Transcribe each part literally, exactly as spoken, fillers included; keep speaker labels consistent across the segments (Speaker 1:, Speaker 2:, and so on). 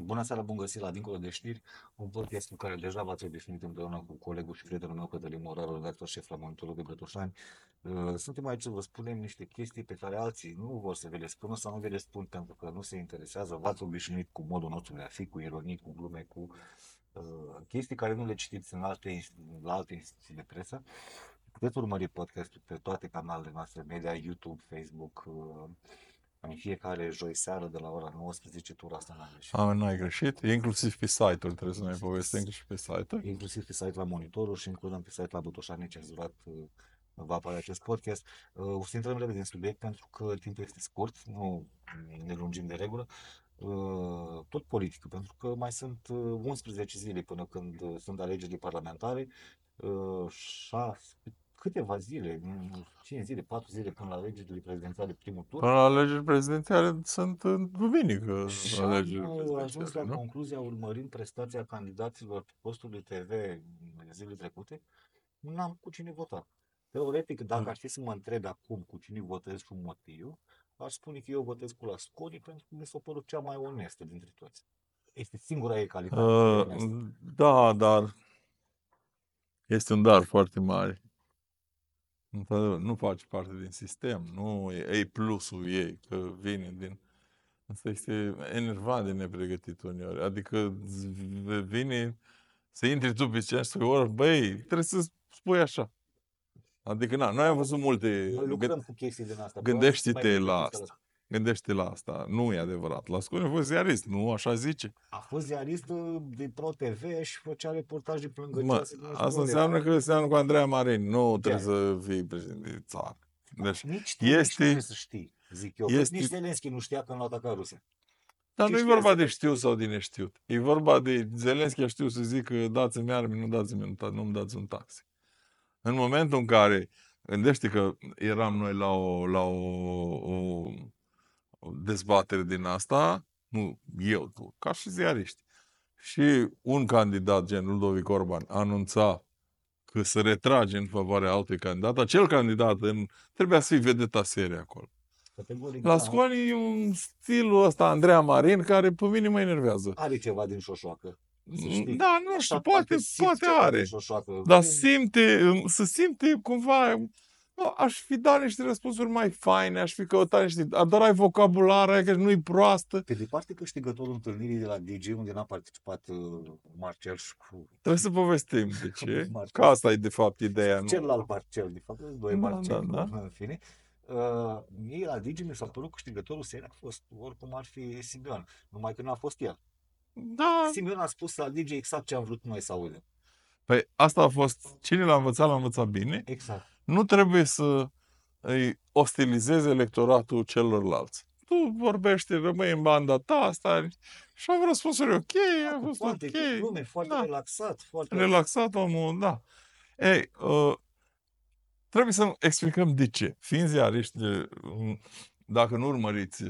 Speaker 1: Bună seara, bun găsit la Dincolo de Știri, un podcast cu care deja v-ați obișnuit împreună cu colegul și prietenul meu, Cătălin Moraru, redactor șef la Monitorul de Brătoșani. Uh, Suntem aici să vă spunem niște chestii pe care alții nu vor să vi le spună sau nu vi le spun pentru că nu se interesează. V-ați obișnuit cu modul nostru de a fi, cu ironii, cu glume, cu uh, chestii care nu le citiți în alte, la alte instituții de presă. Puteți urmări podcastul pe toate canalele noastre media, YouTube, Facebook, uh, în fiecare joi seară de la ora nouăsprezece, tura asta n-am greșit.
Speaker 2: A, n-ai greșit? Inclusiv pe site-uri, trebuie să ne povestim și pe site-uri.
Speaker 1: Inclusiv pe site la Monitorul și includem pe site la Botoșani Necenzurat uh, va apărea acest podcast. Uh, O să intrăm repede în subiect pentru că timpul este scurt, nu ne lungim de regulă. Uh, Tot politică, pentru că mai sunt uh, unsprezece zile până când uh, sunt alegerile parlamentare, uh, șase, câteva zile, nu, cinci zile, patru zile până la alegerile prezidențiale, primul tur.
Speaker 2: Până la alegeri prezidențiale sunt în duminică
Speaker 1: Și
Speaker 2: alegerile
Speaker 1: am uh, ajuns la
Speaker 2: prezidențiale, nu?
Speaker 1: concluzia, urmărind prestația candidaților pe postul de T V în zilele trecute, n-am cu cine vota. Teoretic, dacă ar fi să mă întreb acum cu cine votez și un motiv, aș spune că eu votez cu Lasconi pentru că mi s-a părut cea mai onestă dintre toți. Este singura ei calitate.
Speaker 2: Uh,
Speaker 1: onestă.
Speaker 2: da, dar este un dar foarte mare. Într-adevăr, nu face parte din sistem, nu e, e plusul ei, că vine din... Asta este enervant de nepregătit uneori. Adică z- vine să intri tu pe scenă și să ori, băi, trebuie să spui așa. Adică, na, noi am văzut multe...
Speaker 1: Noi lucrăm cu chestii din asta.
Speaker 2: Gândește-te la asta. Gândește la asta. Nu e adevărat. Lasconi a fost ziarist, nu așa zice.
Speaker 1: A fost ziarist de Pro T V și făcea reportaje plângăcioase.
Speaker 2: Mă,
Speaker 1: nu știu
Speaker 2: asta
Speaker 1: unde.
Speaker 2: înseamnă că seamănă cu Andreea Marin. Nu
Speaker 1: Ce?
Speaker 2: trebuie să fii președinte de țară. Deci,
Speaker 1: Nici tu, nici nu
Speaker 2: este...
Speaker 1: trebuie să știi, zic eu. Că
Speaker 2: este-
Speaker 1: nici Zelenski nu știa când l-au atacat Rusia.
Speaker 2: Dar
Speaker 1: Ce
Speaker 2: nu e
Speaker 1: știa
Speaker 2: vorba de
Speaker 1: Zelenski?
Speaker 2: știu sau de neștiut. E vorba de Zelenski a știut să zică dați-mi arme, nu dați-mi un ta- nu-mi dați un taxi. În momentul în care, gândește că eram noi la o, la o, o, o dezbatere din asta, nu eu, tu, ca și ziariști. Și un candidat, gen Ludovic Orban, anunța că se retrage în favoarea altui candidat, acel candidat în, trebuia să fie vedeta serie acolo.
Speaker 1: Categoric,
Speaker 2: La
Speaker 1: da.
Speaker 2: Scoani e un stilul ăsta, Andreea Marin, care pe mine mă enervează.
Speaker 1: Are ceva din șoșoacă. Să știi.
Speaker 2: Da, nu știu,
Speaker 1: Așa,
Speaker 2: poate,
Speaker 1: parcă simți
Speaker 2: poate
Speaker 1: ceva
Speaker 2: are.
Speaker 1: din șoșoacă.
Speaker 2: Dar
Speaker 1: Nu-
Speaker 2: simte, să simte cumva, nu, aș fi dat niște răspunsuri mai faine, aș fi căutat niște, dar ai vocabular, aia că nu-i proastă.
Speaker 1: Pe de parte câștigătorul întâlnirii de la D J, unde n-a participat uh, Marcel și cu
Speaker 2: Trebuie să povestim de ce,
Speaker 1: Marcel.
Speaker 2: că asta e de fapt ideea. Nu?
Speaker 1: celălalt Marcel, de fapt, sunt doi
Speaker 2: Da,
Speaker 1: Marcel,
Speaker 2: da, da.
Speaker 1: în fine. Uh, ei la D J mi s-a părut câștigătorul serii a fost oricum ar fi Simeon, numai că n-a fost el.
Speaker 2: Da,
Speaker 1: Simeon a spus la D J exact ce am vrut noi să audem.
Speaker 2: păi asta a fost, cine l-a învățat, l-a învățat bine.
Speaker 1: Exact.
Speaker 2: Nu trebuie să îi ostilizezi electoratul celorlalți. Tu vorbești, rămâi în banda ta, asta și am răspunsuri ok, a fost
Speaker 1: Foarte
Speaker 2: ok.
Speaker 1: lume, foarte
Speaker 2: da.
Speaker 1: relaxat, foarte
Speaker 2: Relaxat omul, da. Ei, uh, trebuie să explicăm de ce. Fiind ziariști, uh, dacă nu urmăriți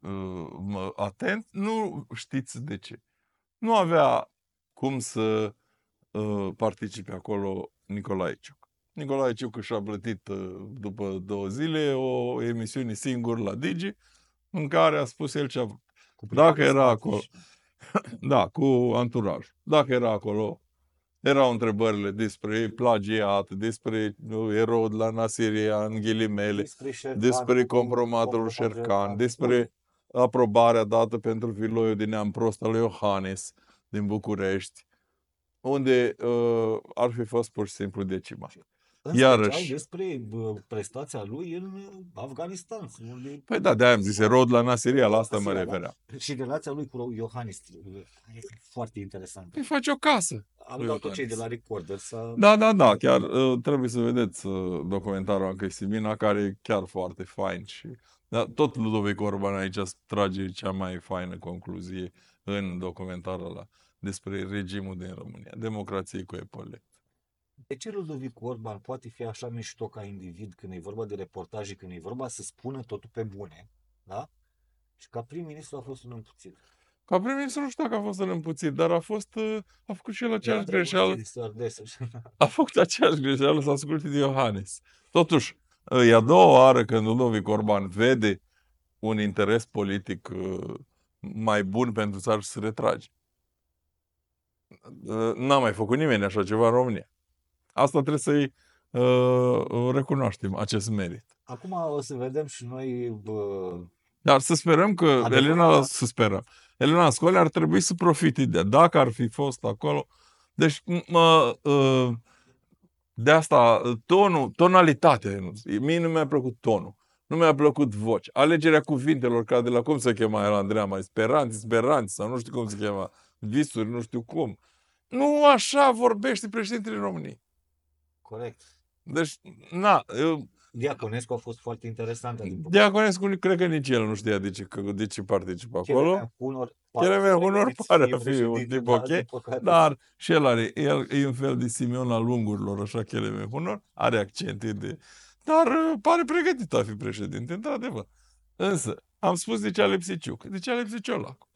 Speaker 2: uh, atent, nu știți de ce. Nu avea cum să uh, participe acolo Nicolae Ciuc. Nicolae Ciuc și-a plătit uh, după două zile o emisiune singur la Digi, în care a spus el ce a vrut.
Speaker 1: cu
Speaker 2: Dacă
Speaker 1: privare
Speaker 2: era
Speaker 1: spate
Speaker 2: acolo,
Speaker 1: și-
Speaker 2: da, cu anturaj. Dacă era acolo, erau întrebările despre plagiat, despre uh, erou de la Nasiria, în ghilimele,
Speaker 1: despre, Șercan,
Speaker 2: despre
Speaker 1: cu-
Speaker 2: compromatul
Speaker 1: cu-
Speaker 2: Șercan,
Speaker 1: cu-
Speaker 2: despre aprobarea dată pentru viloiul din Neam Prost al lui Iohannis din București, unde uh, ar fi fost pur și simplu decimat.
Speaker 1: În
Speaker 2: Iarăși.
Speaker 1: special despre bă, prestația lui în uh, Afganistan. Unde...
Speaker 2: Păi da, de-aia am zis, erou de la Nasiria, la asta mă
Speaker 1: Nasiria, da?
Speaker 2: refeream.
Speaker 1: Și relația lui cu Iohannis e foarte interesantă.
Speaker 2: Păi face o casă.
Speaker 1: Am
Speaker 2: lui
Speaker 1: dat tot cei
Speaker 2: Iohannis.
Speaker 1: de la Recorder să...
Speaker 2: Da, da, da, chiar uh, trebuie să vedeți uh, documentarul Anca Simina, care e chiar foarte fain și da, tot Ludovic Orban aici trage cea mai faină concluzie în documentarul ăla despre regimul din România, democrație cu epole.
Speaker 1: De ce Ludovic Orban poate fi așa mișto ca individ când e vorba de reportaje, când e vorba să spună totul pe bune, da? Și ca prim-ministru a fost un împuțit.
Speaker 2: Ca prim-ministru nu știu dacă a fost un împuțit, dar a fost, uh, a făcut și el aceeași greșeală. A făcut aceeași greșeală să asculte de Iohannis. Totuși, e a doua oară când Ludovic Orban vede un interes politic uh, mai bun pentru țară și se retrage. N-a mai făcut nimeni așa ceva în România. Asta trebuie să-i uh, recunoaștem, acest merit.
Speaker 1: Acum o să vedem și noi... Bă,
Speaker 2: Dar să sperăm că
Speaker 1: adevărat.
Speaker 2: Elena, să sperăm, Elena Scolea ar trebui să profite de, dacă ar fi fost acolo. Deci, mă, uh, de asta, tonul, tonalitatea, mie nu mi-a plăcut tonul. Nu mi-a plăcut voce. Alegerea cuvintelor, ca de la cum se chema el, Andreea, mai speranți, speranți, sau nu știu cum se chema, visuri, nu știu cum. Nu așa vorbește președintele României.
Speaker 1: Corect.
Speaker 2: Deci, na, eu,
Speaker 1: Diaconescu a fost foarte interesant.
Speaker 2: Diaconescu, cred că nici el nu știa de ce, că, de ce participă acolo. Chiar unor pare a fi un tip ok, dar și el are, el e un fel de Simeon al ungurilor, așa, Cheleme Hunor, are accente de... Dar pare pregătit a fi președinte, într-adevăr. Însă, am spus de ce a lipsit Ciuc, de ce a lipsit Ciolacu.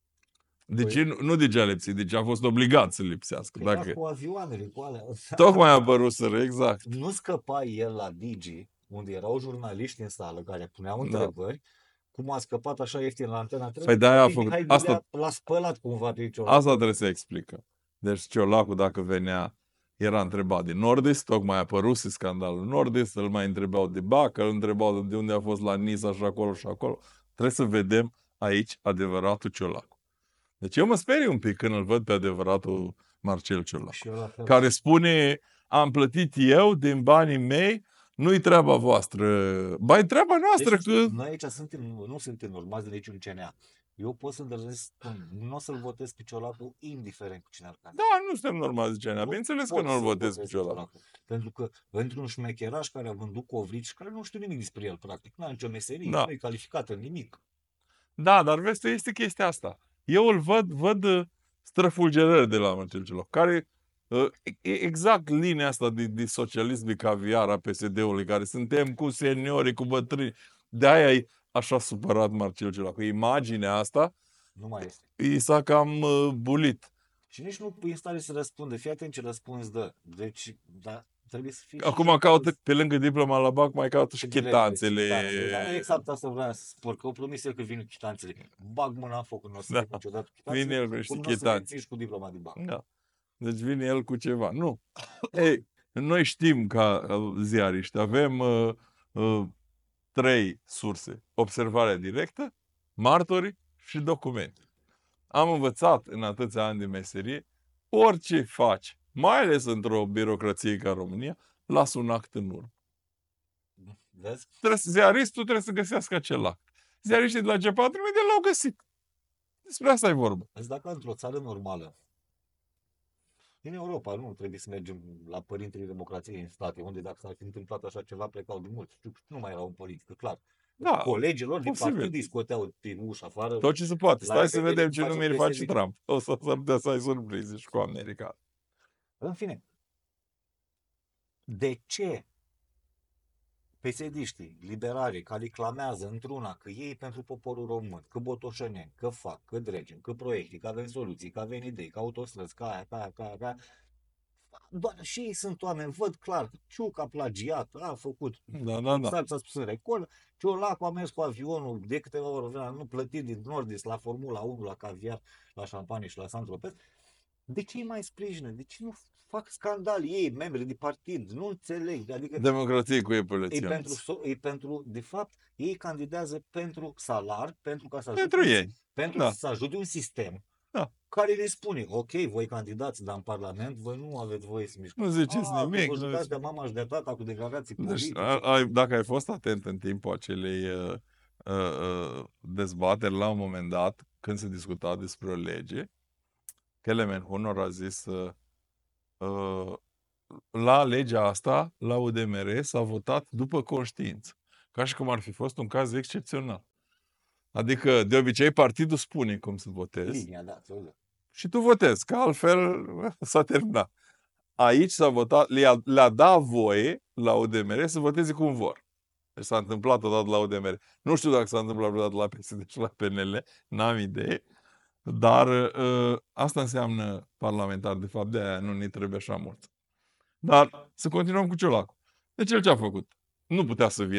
Speaker 2: De ce, nu, nu de ce a lipsit, de ce a fost obligat să lipsească.
Speaker 1: Dacă...
Speaker 2: Dacă...
Speaker 1: cu avioanele, cu alea.
Speaker 2: Tocmai a apărut sără, exact.
Speaker 1: Nu scăpa el la Digi, unde erau jurnaliști în sală care puneau întrebări, da. Cum a scăpat așa ieftin la Antena trei.
Speaker 2: Păi de-aia a făcut. Asta...
Speaker 1: L-a spălat cumva de Ciolacu.
Speaker 2: Asta trebuie să explică. Deci Ciolacu, dacă venea, era întrebat de Nordis, tocmai a apărut scandalul Nordis, îl mai întrebau de Bacă, îl întrebau de unde a fost la Nisa și acolo și acolo. Trebuie să vedem aici adevăratul Ciolacu. Deci eu mă sperii un pic când îl văd pe adevăratul Marcel Ciolacu, care spune, am plătit eu din banii mei, nu-i treaba voastră. Ba, e treaba noastră.
Speaker 1: Deci,
Speaker 2: că...
Speaker 1: Noi aici suntem, nu suntem urmați de niciun C N A. Eu pot să îndrăznesc spun, nu o să-l votez pe Ciolacu, indiferent cu cine ar candida.
Speaker 2: Da, nu suntem normați de C N A. Bineînțeles că nu-l votez pe Ciolacu. Ciolacu.
Speaker 1: Pentru că pentru un șmecheraș care a vândut covrici, care nu știu nimic despre el, practic, nu are nicio meserie, da. Nu e calificat în nimic.
Speaker 2: Da, dar vezi, este chestia asta. Eu îl văd, văd străfulgerări de la Marcel Ciolacu, care exact linia asta de, de socialism de caviar a P S D-ului, care suntem cu seniorii, cu bătrâni. De-aia e așa supărat Marcel Ciolacu. Imaginea asta
Speaker 1: nu mai este.
Speaker 2: I s-a cam uh, bulit.
Speaker 1: Și nici nu e în stare să răspunde. Fii atent ce răspuns dă. Deci, da, trebuie să fii...
Speaker 2: Acum caută, pe lângă diploma la B A C, mai caută și chitanțele.
Speaker 1: Da, exact asta vreau să spun, că o promis el că vin cu chitanțele. Bag mâna în foc, nu o să da. niciodată chitanțele.
Speaker 2: Vine el cu niște chitanțe.
Speaker 1: Cu diploma din B A C.
Speaker 2: Da. Deci vine el cu ceva. Nu. Ei, noi știm ca ziariști, avem uh, uh, trei surse. Observarea directă, martori și documente. Am învățat în atâția ani de meserie, orice faci, mai ales într-o birocrație ca România, lasă un act în urmă.
Speaker 1: Vezi?
Speaker 2: Trebuie să, ziaristul trebuie să găsească acel act. Ziariștii de la G patru imediat l-au găsit. Despre asta e vorba.
Speaker 1: Deci dacă într-o țară normală, în Europa, nu trebuie să mergem la părintele democrației în state, unde dacă s-ar fi întâmplat așa ceva, plecau de mult. Știu, nu mai era un politică, clar. Da, colegilor din partid îi scoteau pe ușa afară.
Speaker 2: Tot ce se poate. Stai să vedem ce numeri face Trump. O să s-ar putea să ai surprize și cu America.
Speaker 1: În fine, de ce P S D-știi, liberalii, care clamează într-una că ei pentru poporul român, că botoșăneni, că fac, că dregem, că proiecte, că avem soluții, că avem idei, că autostrăzi, că aia, că aia, că aia, că aia. Doar și ei sunt oameni, văd clar că Ciuc a plagiat, a făcut,
Speaker 2: da, da, da.
Speaker 1: s-a spus în recol, Ciolacu a mers cu avionul de câteva ori, nu plătit din Nordis la Formula unu, la caviar, la șampanie și la Saint-Tropez. De ce îi mai sprijină? De ce nu fac scandal ei, membri de partid? Nu înțeleg. Adică
Speaker 2: democrație cu ei
Speaker 1: e pentru, e pentru, de fapt, ei candidează pentru salar, pentru ca să ajute,
Speaker 2: pentru ei.
Speaker 1: Pentru
Speaker 2: da.
Speaker 1: să ajute un sistem
Speaker 2: da.
Speaker 1: care le spune, ok, voi candidați, dar în Parlament, voi nu aveți voie să mișcați.
Speaker 2: Nu ziceți
Speaker 1: A,
Speaker 2: nimic.
Speaker 1: vă jucați de mama și de tata cu declarații
Speaker 2: deci,
Speaker 1: politice.
Speaker 2: Ai, dacă ai fost atent în timpul acelei uh, uh, dezbateri, la un moment dat, când se discuta despre o lege, Cheleme Hunor a zis uh, uh, la legea asta, la U D M R, s-a votat după conștiință. Ca și cum ar fi fost un caz excepțional. Adică, de obicei, partidul spune cum să votezi.
Speaker 1: Linia, da,
Speaker 2: și tu votezi, că altfel s-a terminat. Aici s-a votat, le-a, le-a dat voie la U D M R să voteze cum vor. Deci s-a întâmplat odată la U D M R. Nu știu dacă s-a întâmplat vreodată la P S D și la P N L, n-am idee. Dar uh, asta înseamnă parlamentar, de fapt, de-aia nu ne trebuie așa mult. Dar să continuăm cu Ciolacu. Deci el ce a făcut? Nu putea să vină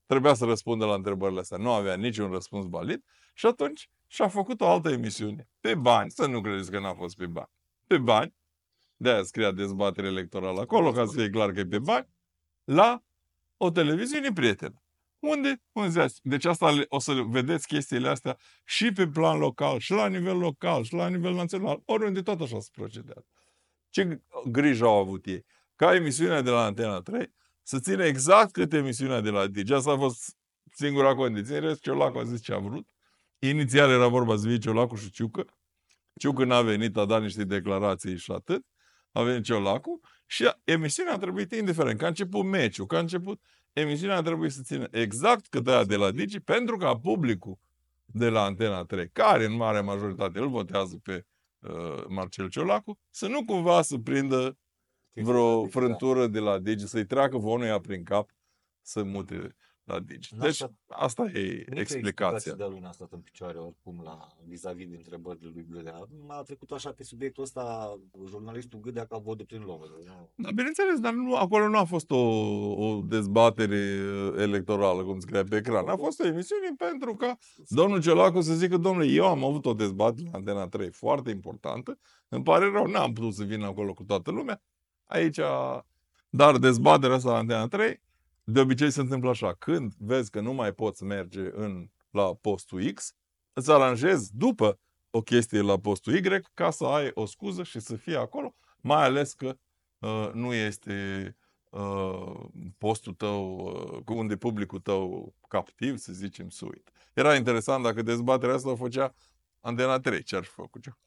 Speaker 2: trebuia să răspundă la întrebările astea. Nu avea niciun răspuns valid și atunci și-a făcut o altă emisiune. Pe bani, să nu credeți că n-a fost pe bani. Pe bani, de-aia scria dezbatere electorală acolo, ca să fie clar că e pe bani, la o televiziune prietenă. Unde? Unde deci asta o să vedeți chestiile astea și pe plan local, și la nivel local, și la nivel național. Oriunde tot așa se procedează. Ce grijă au avut ei? Ca emisiunea de la Antena trei să țină exact cât emisiunea de la Digi. Asta a fost singura condiție. În rest, Ciolacu a zis ce a vrut. Inițial era vorba să fie Ciolacu și Ciucă. Ciucă n-a venit, a dat niște declarații și atât. A venit Ciolacu și emisiunea a trebuit, indiferent, că a început meciul, că a început, emisiunea a trebuit să țină exact cât aia de la Digi, pentru ca publicul de la Antena trei, care în mare majoritate îl votează pe uh, Marcel Ciolacu, să nu cumva să prindă vreo frântură de la Digi, să-i treacă vonuia prin cap să mute la Digi. Deci asta e explicația.
Speaker 1: De-a lui n-a stat în picioare oricum la vis-a-vis de întrebările lui Gâdea. M-a trecut așa pe subiectul ăsta jurnalistul Gâdea ca vot de prin lovă.
Speaker 2: Da, bineînțeles, dar nu, acolo nu a fost o, o dezbatere electorală, cum scria pe ecran. A fost o emisiune pentru ca domnul Ciolacu să zică, domnule, eu am avut o dezbatere la Antena trei foarte importantă, îmi pare rău, n-am putut să vin acolo cu toată lumea. Aici, dar dezbaterea asta la Antena trei, de obicei se întâmplă așa. Când vezi că nu mai poți merge în, la postul X, îți aranjezi după o chestie la postul Y ca să ai o scuză și să fie acolo, mai ales că uh, nu este uh, postul tău, uh, unde publicul tău captiv, să zicem, suit. Era interesant dacă dezbaterea asta o făcea Antena trei, ce ar fi făcut eu?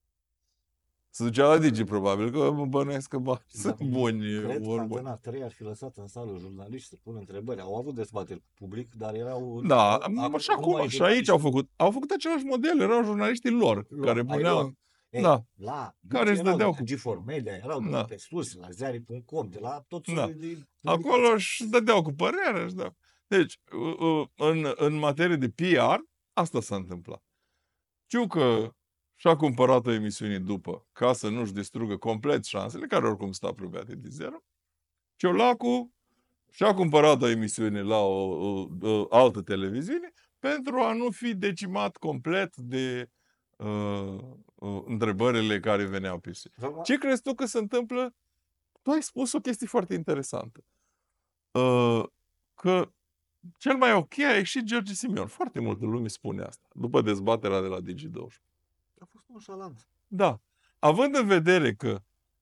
Speaker 2: Se ducea la Digi, probabil, că mă bănuiesc că bă, sunt buni.
Speaker 1: Cred că Antena trei ar fi lăsat în sală jurnaliști să pună întrebări. Au avut dezbateri cu public, dar erau...
Speaker 2: Da, acum, și acum, și aici au făcut, au făcut același model, erau jurnaliștii lor, lor care puneau...
Speaker 1: Ei,
Speaker 2: da,
Speaker 1: la,
Speaker 2: care își dădeau cu...
Speaker 1: G patru Media, erau da. pe sus, la ziare punct com, de la tot
Speaker 2: da.
Speaker 1: de...
Speaker 2: Acolo își dădeau cu părerea, își dădeau. Deci, în, în materie de P R, asta s-a întâmplat. Știu că și-a cumpărat o emisiune după, ca să nu-și distrugă complet șansele, care oricum stau apropiate de zero. Ciolacu și-a cumpărat o emisiune la o, o, o altă televiziune pentru a nu fi decimat complet de uh, uh, întrebările care veneau pe sus. Ce crezi tu că se întâmplă? Tu ai spus o chestie foarte interesantă. Uh, că cel mai ok a ieșit George Simion. Foarte multă lume spune asta. După dezbaterea de la Digi douăzeci.
Speaker 1: A fost un șalant.
Speaker 2: Da. Având în vedere că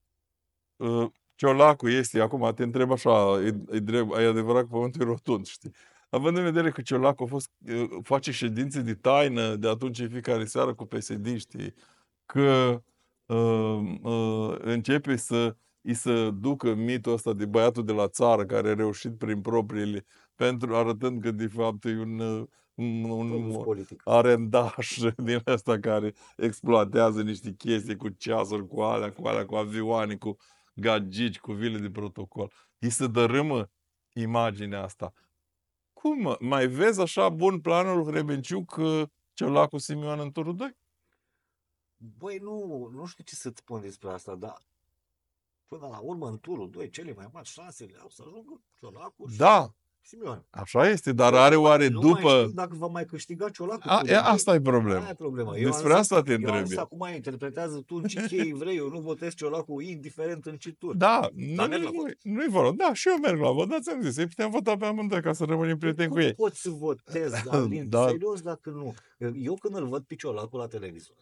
Speaker 2: uh, Ciolacu este, acum te întreb așa, e, e, drept, e adevărat că pământul e rotund, știi? Având în vedere că Ciolacu a fost, uh, face ședințe de taină de atunci în fiecare seară cu P S D-știi, că uh, uh, începe să îi să ducă mitul ăsta de băiatul de la țară care a reușit prin propriile, pentru arătând că de fapt e un, un, un arendaș din ăsta care exploatează niște chestii cu ceasuri, cu alea, cu alea, cu avioane, cu gagici, cu vile de protocol. Îi se dărâmă imaginea asta. Cum? Mai vezi așa bun planul Hrebenciuc Ciolacu Simion în turul doi?
Speaker 1: Băi, nu, nu știu ce să-ți spun despre asta, dar până la urmă, în turul doi, cele mai mari șansele au să ajungă Ciolacu și
Speaker 2: da.
Speaker 1: Simion.
Speaker 2: Așa este, dar are oare
Speaker 1: nu
Speaker 2: după...
Speaker 1: Mai știu dacă va mai câștiga Ciolacu.
Speaker 2: A, e, asta e problema.
Speaker 1: Aia e problema.
Speaker 2: Despre eu asta te întreb.
Speaker 1: Eu acum interpretează tu în ce chei vrei, eu nu votez Ciolacu indiferent în ce tur.
Speaker 2: Da, nu, nu, nu, nu-i vorba. Da, și eu merg la vot, dar ți-am zis, ei putem vota pe amândoi ca să rămânem prieteni cu ei.
Speaker 1: Cum poți să votezi, Alin? Da. Serios, dacă nu. Eu când îl văd pe Ciolacu la televizor,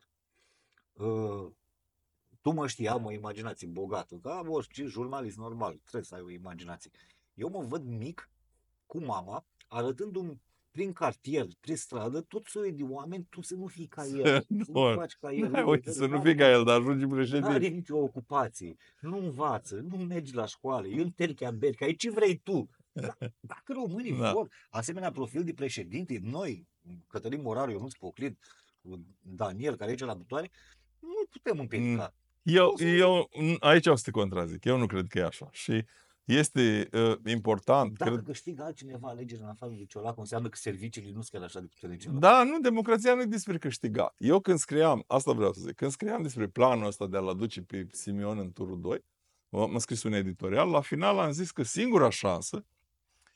Speaker 1: uh, tu mă știi, am o imaginație bogată, ca orice jurnalist normal, trebuie să ai o imaginație. Eu mă văd mic, cu mama, arătându-mi prin cartier, prin stradă, tot soiul de oameni, tu să nu fii ca el.
Speaker 2: nu,
Speaker 1: să nu faci ca el.
Speaker 2: Nu, uite, să nu fii ca el, dar ajungi președinte.
Speaker 1: Nu are nicio ocupație, nu învață, nu mergi la școală, e un terchea berca, e ce vrei tu. Dacă românii da. vor asemenea profil de președinte, noi, Cătălin Moraru, Ionuț Poclid, Daniel, care e aici la butoare, nu putem împiedica.
Speaker 2: Eu, eu aici o să te contrazic. Eu nu cred că e așa. Și este uh, important.
Speaker 1: Dacă
Speaker 2: cred...
Speaker 1: câștigă altcineva alegeri în afară de Ciolacu, înseamnă că serviciile nu sunt chiar așa de puternice.
Speaker 2: Da, nu, democrația nu e despre câștigat. Eu când scriam, asta vreau să zic, când scriam despre planul ăsta de a-l aduce pe Simion în turul doi, am scris un editorial, la final am zis că singura șansă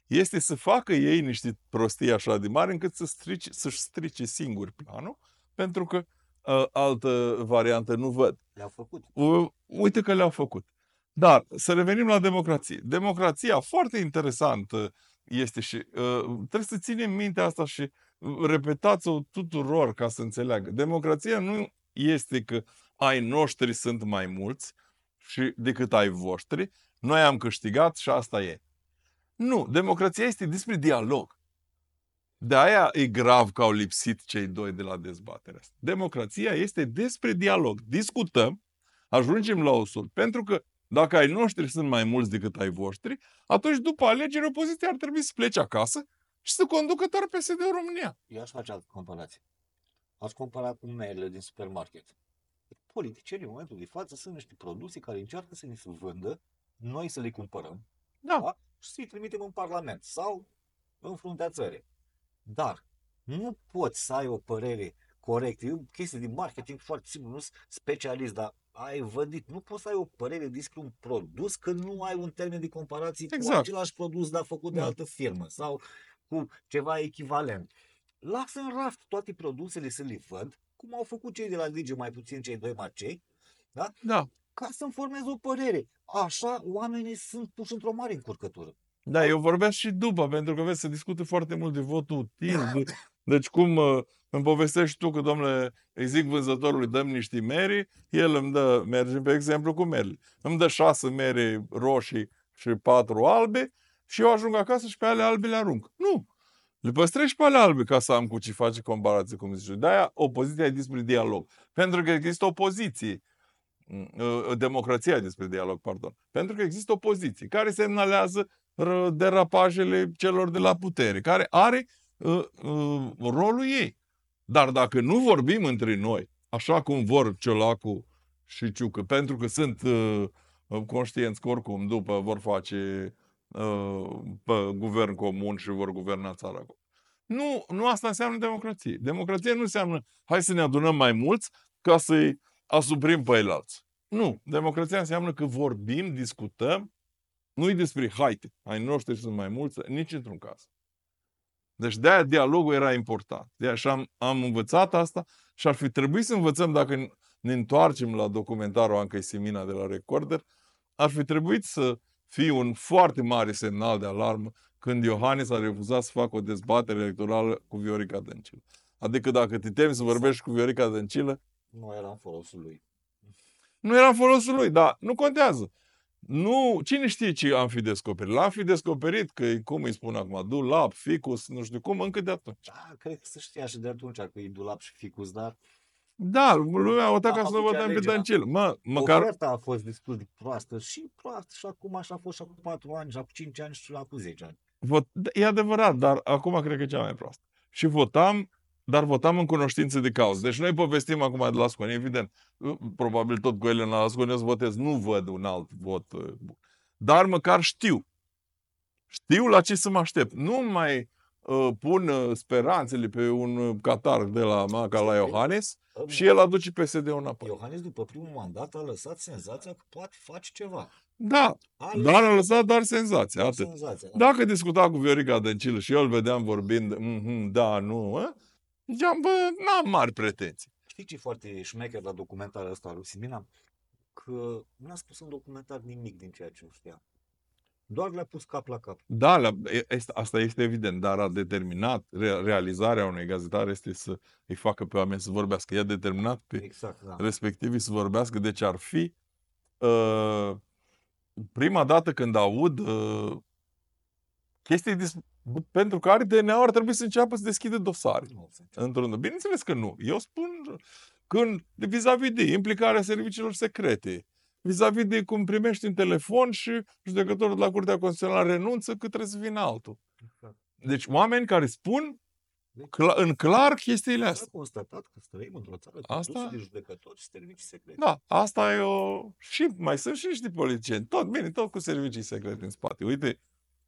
Speaker 2: este să facă ei niște prostii așa de mari încât să strice, să-și strice singuri planul, pentru că uh, altă variantă nu văd.
Speaker 1: Le-au făcut.
Speaker 2: Uh, uite că le-au făcut. Dar să revenim la democrație. Democrația foarte interesantă este și uh, trebuie să ținem minte asta și repetați-o tuturor ca să înțeleagă. Democrația nu este că ai noștri sunt mai mulți și decât ai voștri, noi am câștigat și asta e. Nu, democrația este despre dialog. De aia e grav că au lipsit cei doi de la dezbaterea asta. Democrația este despre dialog. Discutăm, ajungem la o soluție. Pentru că dacă ai noștri sunt mai mulți decât ai voștri, atunci după alegeri opoziția ar trebui să plece acasă și să conducă doar P S D-ul România.
Speaker 1: Eu aș face altă comparație. Aș compara cu meile din supermarket. Politicienii în momentul de față sunt niște produse care încearcă să ne se vândă, noi să le cumpărăm,
Speaker 2: Da.
Speaker 1: da? Și să-i trimitem în Parlament sau în fruntea țării. Dar nu poți să ai o părere corectă. E o chestie de marketing foarte simplu, nu sunt specialist, dar ai vădit. Nu poți să ai o părere despre un produs când nu ai un termen de comparație
Speaker 2: Exact.
Speaker 1: cu același produs, dar făcut de
Speaker 2: Da.
Speaker 1: altă firmă sau cu ceva echivalent. Lasă în raft toate produsele să le văd, cum au făcut cei de la Lige, mai puțin cei doi macei, da?
Speaker 2: Da.
Speaker 1: Ca să-mi formez o părere. Așa oamenii sunt puși într-o mare încurcătură.
Speaker 2: Da, eu vorbesc și după, pentru că vezi, se discută foarte mult de votul util. De, deci cum uh, îmi povestești tu că, domnule, îi zic vânzătorului, dăm niște mere, el îmi dă, mergem pe exemplu cu merele, îmi dă șase mere roșii și patru albe și eu ajung acasă și pe ale albe le arunc. Nu! Le păstrez și pe ale albe ca să am cu ce face comparație, cum zici. De-aia opoziția e despre dialog. Pentru că există opoziție. Democrația despre dialog, pardon. Pentru că există opoziție care semnalează derapajele celor de la putere, care are uh, uh, rolul ei. Dar dacă nu vorbim între noi, așa cum vor Ciolacu și Ciucă, pentru că sunt uh, conștienți că oricum după vor face uh, pe guvern comun și vor guverna țara. Nu, nu asta înseamnă democrație. Democrație nu înseamnă hai să ne adunăm mai mulți ca să-i asuprim pe eilalți. Nu. Democrația înseamnă că vorbim, discutăm, nu-i despre haite, ai noștri sunt mai mulți, nici într-un caz. Deci de-aia dialogul era important. De-aia și am, am învățat asta și ar fi trebuit să învățăm, dacă ne întoarcem la documentarul Anca Semina de la Recorder, ar fi trebuit să fie un foarte mare semnal de alarmă când Iohannis a refuzat să facă o dezbatere electorală cu Viorica Dăncilă. Adică dacă te temi să vorbești cu Viorica Dăncilă,
Speaker 1: nu era în folosul lui.
Speaker 2: Nu era în folosul lui, dar nu contează. Nu, cine știe ce am fi descoperit? L-am fi descoperit că, cum îi spun acum, dulap, ficus, nu știu cum, încă de atunci.
Speaker 1: Da, cred că se știa și de atunci că e dulap și ficus, dar...
Speaker 2: Da, lumea a votat
Speaker 1: A
Speaker 2: ca să nu
Speaker 1: făcut ce
Speaker 2: votăm pe
Speaker 1: alegea.
Speaker 2: Dăncilă. Mă, măcar...
Speaker 1: Oferta a fost destul de proastă și proastă și acum așa a fost și acum patru ani, și acum cinci ani și acum zece ani.
Speaker 2: Vot... E adevărat, dar acum cred că e cea mai proastă. Și votam, dar votam în cunoștință de cauză. Deci noi povestim acum de la Sconi, evident. Probabil tot cu ele la Sconi o să votez. Nu văd un alt vot. Dar măcar știu. Știu la ce să mă aștept. Nu mai uh, pun uh, speranțele pe un catar de la Maca la Iohannis și el aduce P S D-ul înapoi.
Speaker 1: Iohannis, după primul mandat, a lăsat senzația că poate face ceva.
Speaker 2: Da,
Speaker 1: A
Speaker 2: dar a lăsat doar senzația.
Speaker 1: doar
Speaker 2: Atât.
Speaker 1: senzația, da.
Speaker 2: Dacă discuta cu Viorica Dăncilă și eu îl vedeam vorbind, mm-hmm, da, nu, a? Ziceam, bă, n-am mari pretenții.
Speaker 1: Știi ce e foarte șmecher la documentarul ăsta lui Simina? Că n-a spus în documentar nimic din ceea ce nu știa. Doar le-a pus cap la cap.
Speaker 2: Da, la, este, asta este evident, dar a determinat, re, realizarea unui gazetar este să îi facă pe oameni să vorbească. I-a determinat pe
Speaker 1: Exact, da.
Speaker 2: respectivii să vorbească, deci ar fi uh, prima dată când aud uh, chestii dis- pentru care D N A ar trebui să înceapă să deschidă dosare.
Speaker 1: Nu,
Speaker 2: Într-un... Bineînțeles că nu. Eu spun când vis-a-vis de implicarea serviciilor secrete, vis-a-vis de cum primești un telefon și judecătorul de la Curtea Constituțională renunță că trebuie să vină altul.
Speaker 1: exact.
Speaker 2: Deci oameni care spun cla- în clar chestiile
Speaker 1: S-a
Speaker 2: astea.
Speaker 1: constatat că trăim într-o țară
Speaker 2: Asta-
Speaker 1: condusă de judecători și servicii secrete.
Speaker 2: Da, asta e o... Și mai sunt și niște politicieni. Tot, bine, tot cu servicii secrete în spate. Uite,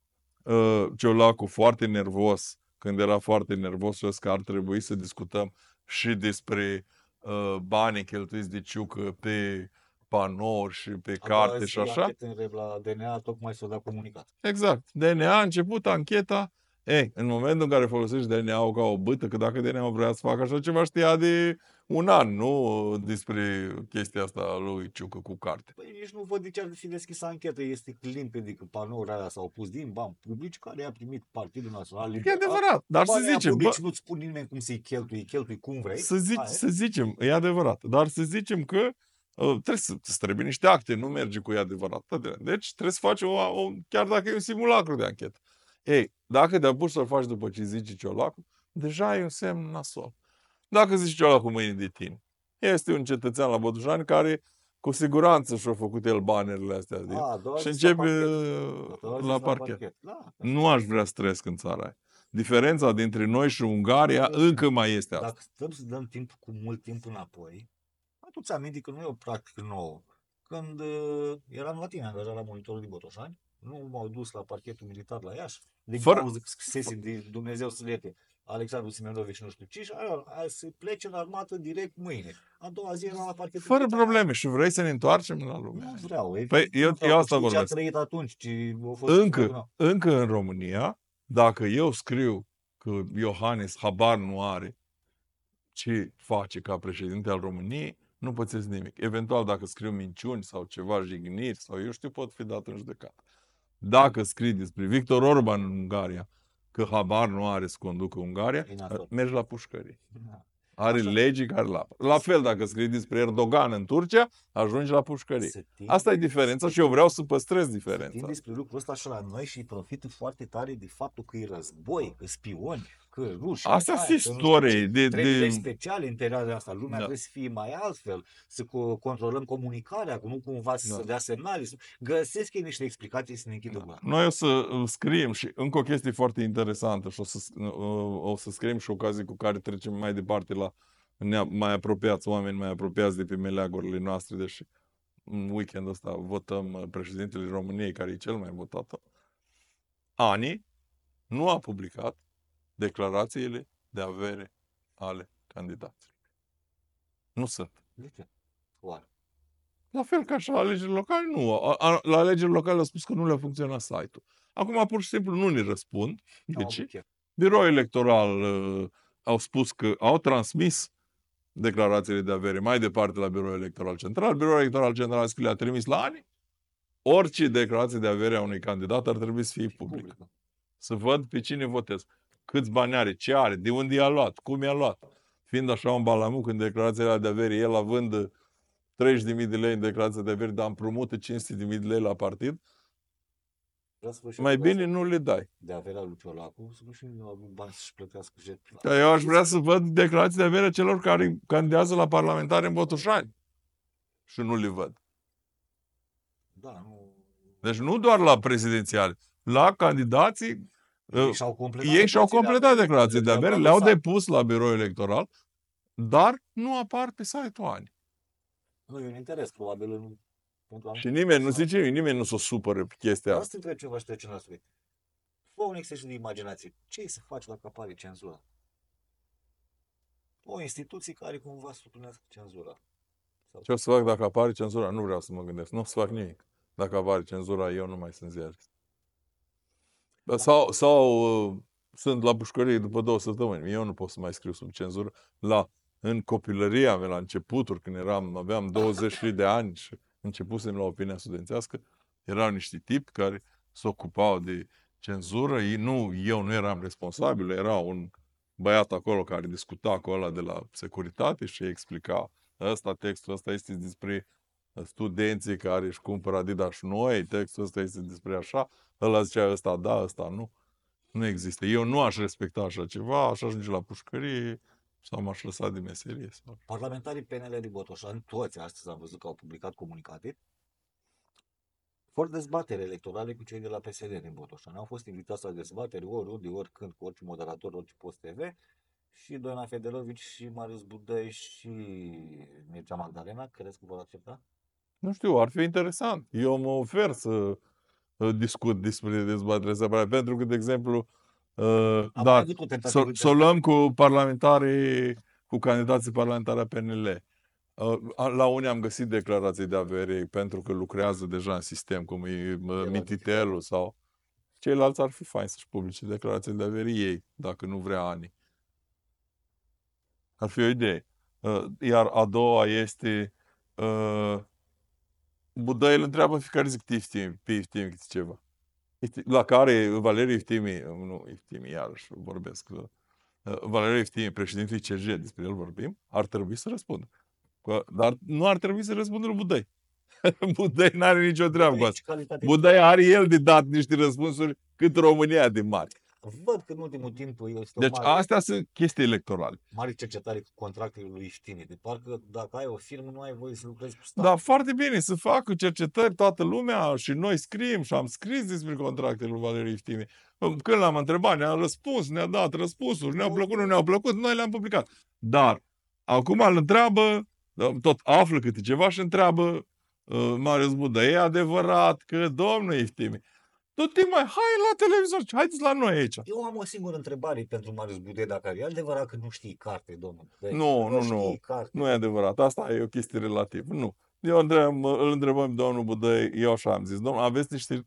Speaker 2: uh, Ciolacu foarte nervos, când era foarte nervos, că ar trebui să discutăm și despre uh, banii cheltuiți de Ciucă pe panouri și pe
Speaker 1: A doua
Speaker 2: carte
Speaker 1: zi,
Speaker 2: și așa.
Speaker 1: anchetă în reb la D N A, tocmai s-a dat comunicat.
Speaker 2: Exact. D N A a început ancheta. Ei, în momentul în care folosești D N A-ul ca o bâtă, că dacă D N A-ul vrea să facă așa ceva, știa de un an, nu despre chestia asta a lui Ciucă cu carte.
Speaker 1: Păi nici nu văd de ce ar fi deschis anchetă. Este limpede că panourile alea s-au pus din bani publici care i-a primit Partidul Național
Speaker 2: E
Speaker 1: Liberal.
Speaker 2: adevărat, dar să
Speaker 1: Banii aia
Speaker 2: zicem, bă,
Speaker 1: publici nu-ți spun nimeni cum să-i cheltui, cheltui cum vrei.
Speaker 2: să, zici,
Speaker 1: Aia e.
Speaker 2: să zicem, e adevărat, dar să zicem că uh, trebuie să îți trebuie niște acte, nu merge cu e adevărat. Deci trebuie să faci o, o, chiar dacă e un simulacru de anchetă. Ei, dacă te apuci să-l faci după ce zici Ciolacu, deja e un semn nasol. Dacă zici Ciolacu mâine de tine, este un cetățean la Botoșani care cu siguranță și-a făcut el banerele astea de
Speaker 1: A, a doua
Speaker 2: și
Speaker 1: zi la
Speaker 2: începe
Speaker 1: parchet.
Speaker 2: uh,
Speaker 1: A doua zi
Speaker 2: la
Speaker 1: la
Speaker 2: parchet.
Speaker 1: parchet. Da,
Speaker 2: Nu aș vrea să trăiesc în țara aia. Diferența dintre noi și Ungaria încă mai este asta.
Speaker 1: Dacă stăm să dăm timp cu mult timp înapoi, atunci aminte că nu e o practică nouă. Când uh, eram la tine angajat la monitorul din Botoșani, nu m-au dus la parchetul militar la Iași, din
Speaker 2: Fără-
Speaker 1: cauza că scrisese de Dumnezeu să lete Alexandru Simenovici nu știu ce și aia, aia se plece în armată direct mâine. A doua zi eram la parchetul
Speaker 2: Fără
Speaker 1: militar.
Speaker 2: probleme. Și vrei să ne întoarcem la lume?
Speaker 1: Nu vreau.
Speaker 2: Păi,
Speaker 1: evident,
Speaker 2: eu-
Speaker 1: nu vreau
Speaker 2: eu
Speaker 1: cu
Speaker 2: asta
Speaker 1: ce a
Speaker 2: vorbesc.
Speaker 1: trăit atunci, ci a fost
Speaker 2: Încă, încă în România, dacă eu scriu că Iohannis habar nu are ce face ca președinte al României, nu pățesc nimic. Eventual, dacă scriu minciuni sau ceva, jigniri sau eu știu, pot fi dat în judecată. Dacă scrii despre Victor Orban în Ungaria, că habar nu are să conducă Ungaria,
Speaker 1: E nasol.
Speaker 2: mergi la pușcărie.
Speaker 1: Da.
Speaker 2: Are
Speaker 1: Așa.
Speaker 2: legii care la La fel, dacă scrii despre Erdogan în Turcia, ajungi la pușcărie.
Speaker 1: Se tinde-
Speaker 2: Asta e diferența și eu vreau să păstrez
Speaker 1: Timp
Speaker 2: diferența.
Speaker 1: despre lucrul ăsta și la noi și profită foarte tare de faptul că e război, că spioni, că ruși.
Speaker 2: Astea
Speaker 1: aia,
Speaker 2: sunt
Speaker 1: că nu
Speaker 2: istorie
Speaker 1: știu ce.
Speaker 2: de-
Speaker 1: Trebuie
Speaker 2: de-
Speaker 1: speciale în perioada asta. Lumea
Speaker 2: Da.
Speaker 1: trebuie să fie mai altfel, să co- controlăm comunicarea, că nu cumva să
Speaker 2: Da.
Speaker 1: se dea semnale. să- Găsesc ei niște explicații să ne închidă
Speaker 2: Da.
Speaker 1: gura.
Speaker 2: Noi o să uh, scriem și încă o chestie foarte interesantă și o să, uh, o să scriem și ocazii cu care trecem mai departe la nea- mai apropiați, oameni mai apropiați de pe meleagurile noastre, deși în weekendul ăsta votăm uh, președintele României, care e cel mai votat. Ani nu a publicat declarațiile de avere ale candidaților. Nu sunt.
Speaker 1: De ce? Oare?
Speaker 2: La fel ca și la alegerile locale, nu. A, a, la alegerile locale au spus că nu le-a funcționat site-ul. Acum, pur și simplu, nu ne răspund. De
Speaker 1: Am
Speaker 2: ce?
Speaker 1: avut chef.
Speaker 2: Biroul electoral uh, au spus că au transmis declarațiile de avere mai departe la Biroul Electoral Central. Biroul Electoral Central a zis că le-a trimis la ani. Orice declarație de avere a unui candidat ar trebui să fie publică.
Speaker 1: Publică.
Speaker 2: Să văd pe cine votez. Câți bani are, ce are, de unde i-a luat, cum i-a luat. Fiind așa un balamuc în declarația de avere, el având treizeci de mii de lei în declarația de avere, dar împrumută cinci sute de mii de lei la partid,
Speaker 1: Vreau să vă și
Speaker 2: mai
Speaker 1: eu
Speaker 2: bine
Speaker 1: asta
Speaker 2: nu le dai.
Speaker 1: de averea lui Ciolacu, să nu și nu au bani să-și plătească jet privat.
Speaker 2: Că eu aș vrea să văd declarații de avere a celor care candidează la parlamentare în Botoșani. Și nu le văd.
Speaker 1: Da, nu...
Speaker 2: Deci nu doar la prezidențiale, la candidații,
Speaker 1: Ei
Speaker 2: uh,
Speaker 1: și-au completat,
Speaker 2: ei și-au
Speaker 1: declarații de
Speaker 2: completat
Speaker 1: avere.
Speaker 2: declarații de
Speaker 1: Le-au
Speaker 2: avere,
Speaker 1: dat
Speaker 2: le-au
Speaker 1: dosar.
Speaker 2: depus la biroul electoral, dar nu apar pe site-ul ani.
Speaker 1: Nu, e un interes, probabil, în, pentru
Speaker 2: Și nimeni nu zice, nimeni nu s-o supără pe chestia
Speaker 1: Vreau
Speaker 2: asta.
Speaker 1: să te întreb ceva și trecem la subiect. Fă un exercițiu de imaginație. Ce să faci dacă apare cenzura? O instituție care cumva suplinească cenzura. Sau...
Speaker 2: Ce o să fac dacă apare cenzura? Nu vreau să mă gândesc. Nu o să fac nimic. Dacă apare cenzura, eu nu mai sunt ziarist. Sau, sau uh, sunt la pușcărie după două săptămâni. Eu nu pot să mai scriu sub cenzură. La, în copilăria mea, la începuturi, când eram, aveam douăzeci de ani și începusem la opinia studențească, erau niște tipi care se ocupau de cenzură. Ei, nu, eu nu eram responsabil, era un băiat acolo care discuta cu ăla de la securitate și explica ăsta, textul ăsta este despre studenții care își cumpără Adidas noi, textul ăsta este despre așa, ăla zicea ăsta da, ăsta nu. Nu există. Eu nu aș respecta așa ceva, aș ajunge la pușcărie sau m-aș lăsa de meserie. Sau...
Speaker 1: Parlamentarii P N L din Botoșani, toți astăzi am văzut că au publicat comunicate, vor dezbatere electorale cu cei de la P S D din Botoșani. Au fost invitați la dezbatere oriunde, oricând, cu orice moderator, orice post T V, și Doina Fedelovici și Marius Budăi și Mircea Magdalena. Crezi că vor accepta?
Speaker 2: Nu știu, ar fi interesant. Eu mă ofer să uh, discut despre dezbaterea separată, pentru că, de exemplu, uh,
Speaker 1: Am mai
Speaker 2: da,
Speaker 1: avut o tentativă
Speaker 2: să
Speaker 1: de
Speaker 2: s-o luăm cu parlamentarii, cu candidații parlamentari a P N L. Uh, a- La unii am găsit declarații de avere pentru că lucrează deja în sistem, cum e uh,
Speaker 1: la
Speaker 2: Mititelul sau... Ceilalți ar fi fain să-și publice declarații de avere ei, dacă nu vrea ani. Ar fi o idee. Uh, Iar a doua este... uh, Budăi îl întreabă în fiecare zi cât Iftimi, pe Iftimi câte ceva. Ifti- La care Valeriu Iftimi, nu Iftimi, iarăși vorbesc, uh, Valeriu Iftimi, președintele I C J, despre el vorbim, ar trebui să răspundă. Că- Dar nu ar trebui să răspundă lui Budăi. Budăi n-are nicio treabă cu asta.
Speaker 1: Calitate.
Speaker 2: Budăi are el de dat niște răspunsuri cât România de mari.
Speaker 1: Văd că în ultimul timp este o
Speaker 2: Deci
Speaker 1: mare,
Speaker 2: astea sunt chestii electorale.
Speaker 1: mare cercetare cu contractele lui Iftini. De parcă dacă ai o firmă, nu ai voie să lucrezi cu stat.
Speaker 2: Dar foarte bine, să facă cercetări toată lumea și noi scriem și am scris despre contractele lui Valeriu Iftimi. Când l-am întrebat, ne-a răspuns, ne-a dat răspunsuri, ne-au plăcut, nu ne-au plăcut, noi le-am publicat. Dar acum îl întreabă, tot află câte ceva și întreabă uh, Marius Budă, e adevărat că domnul Iftimi, tot timpul mai, hai la televizor, haideți la noi aici.
Speaker 1: Eu am o singură întrebare pentru Marius Budăi, dacă e adevărat că nu știi carte, domnul. Deci,
Speaker 2: Nu, nu,
Speaker 1: știi
Speaker 2: nu.
Speaker 1: Carte.
Speaker 2: Nu e adevărat. Asta e o chestie relativă. Nu. Eu întreb, îl întrebăm domnul Budăi, eu așa am zis, domnul, aveți niște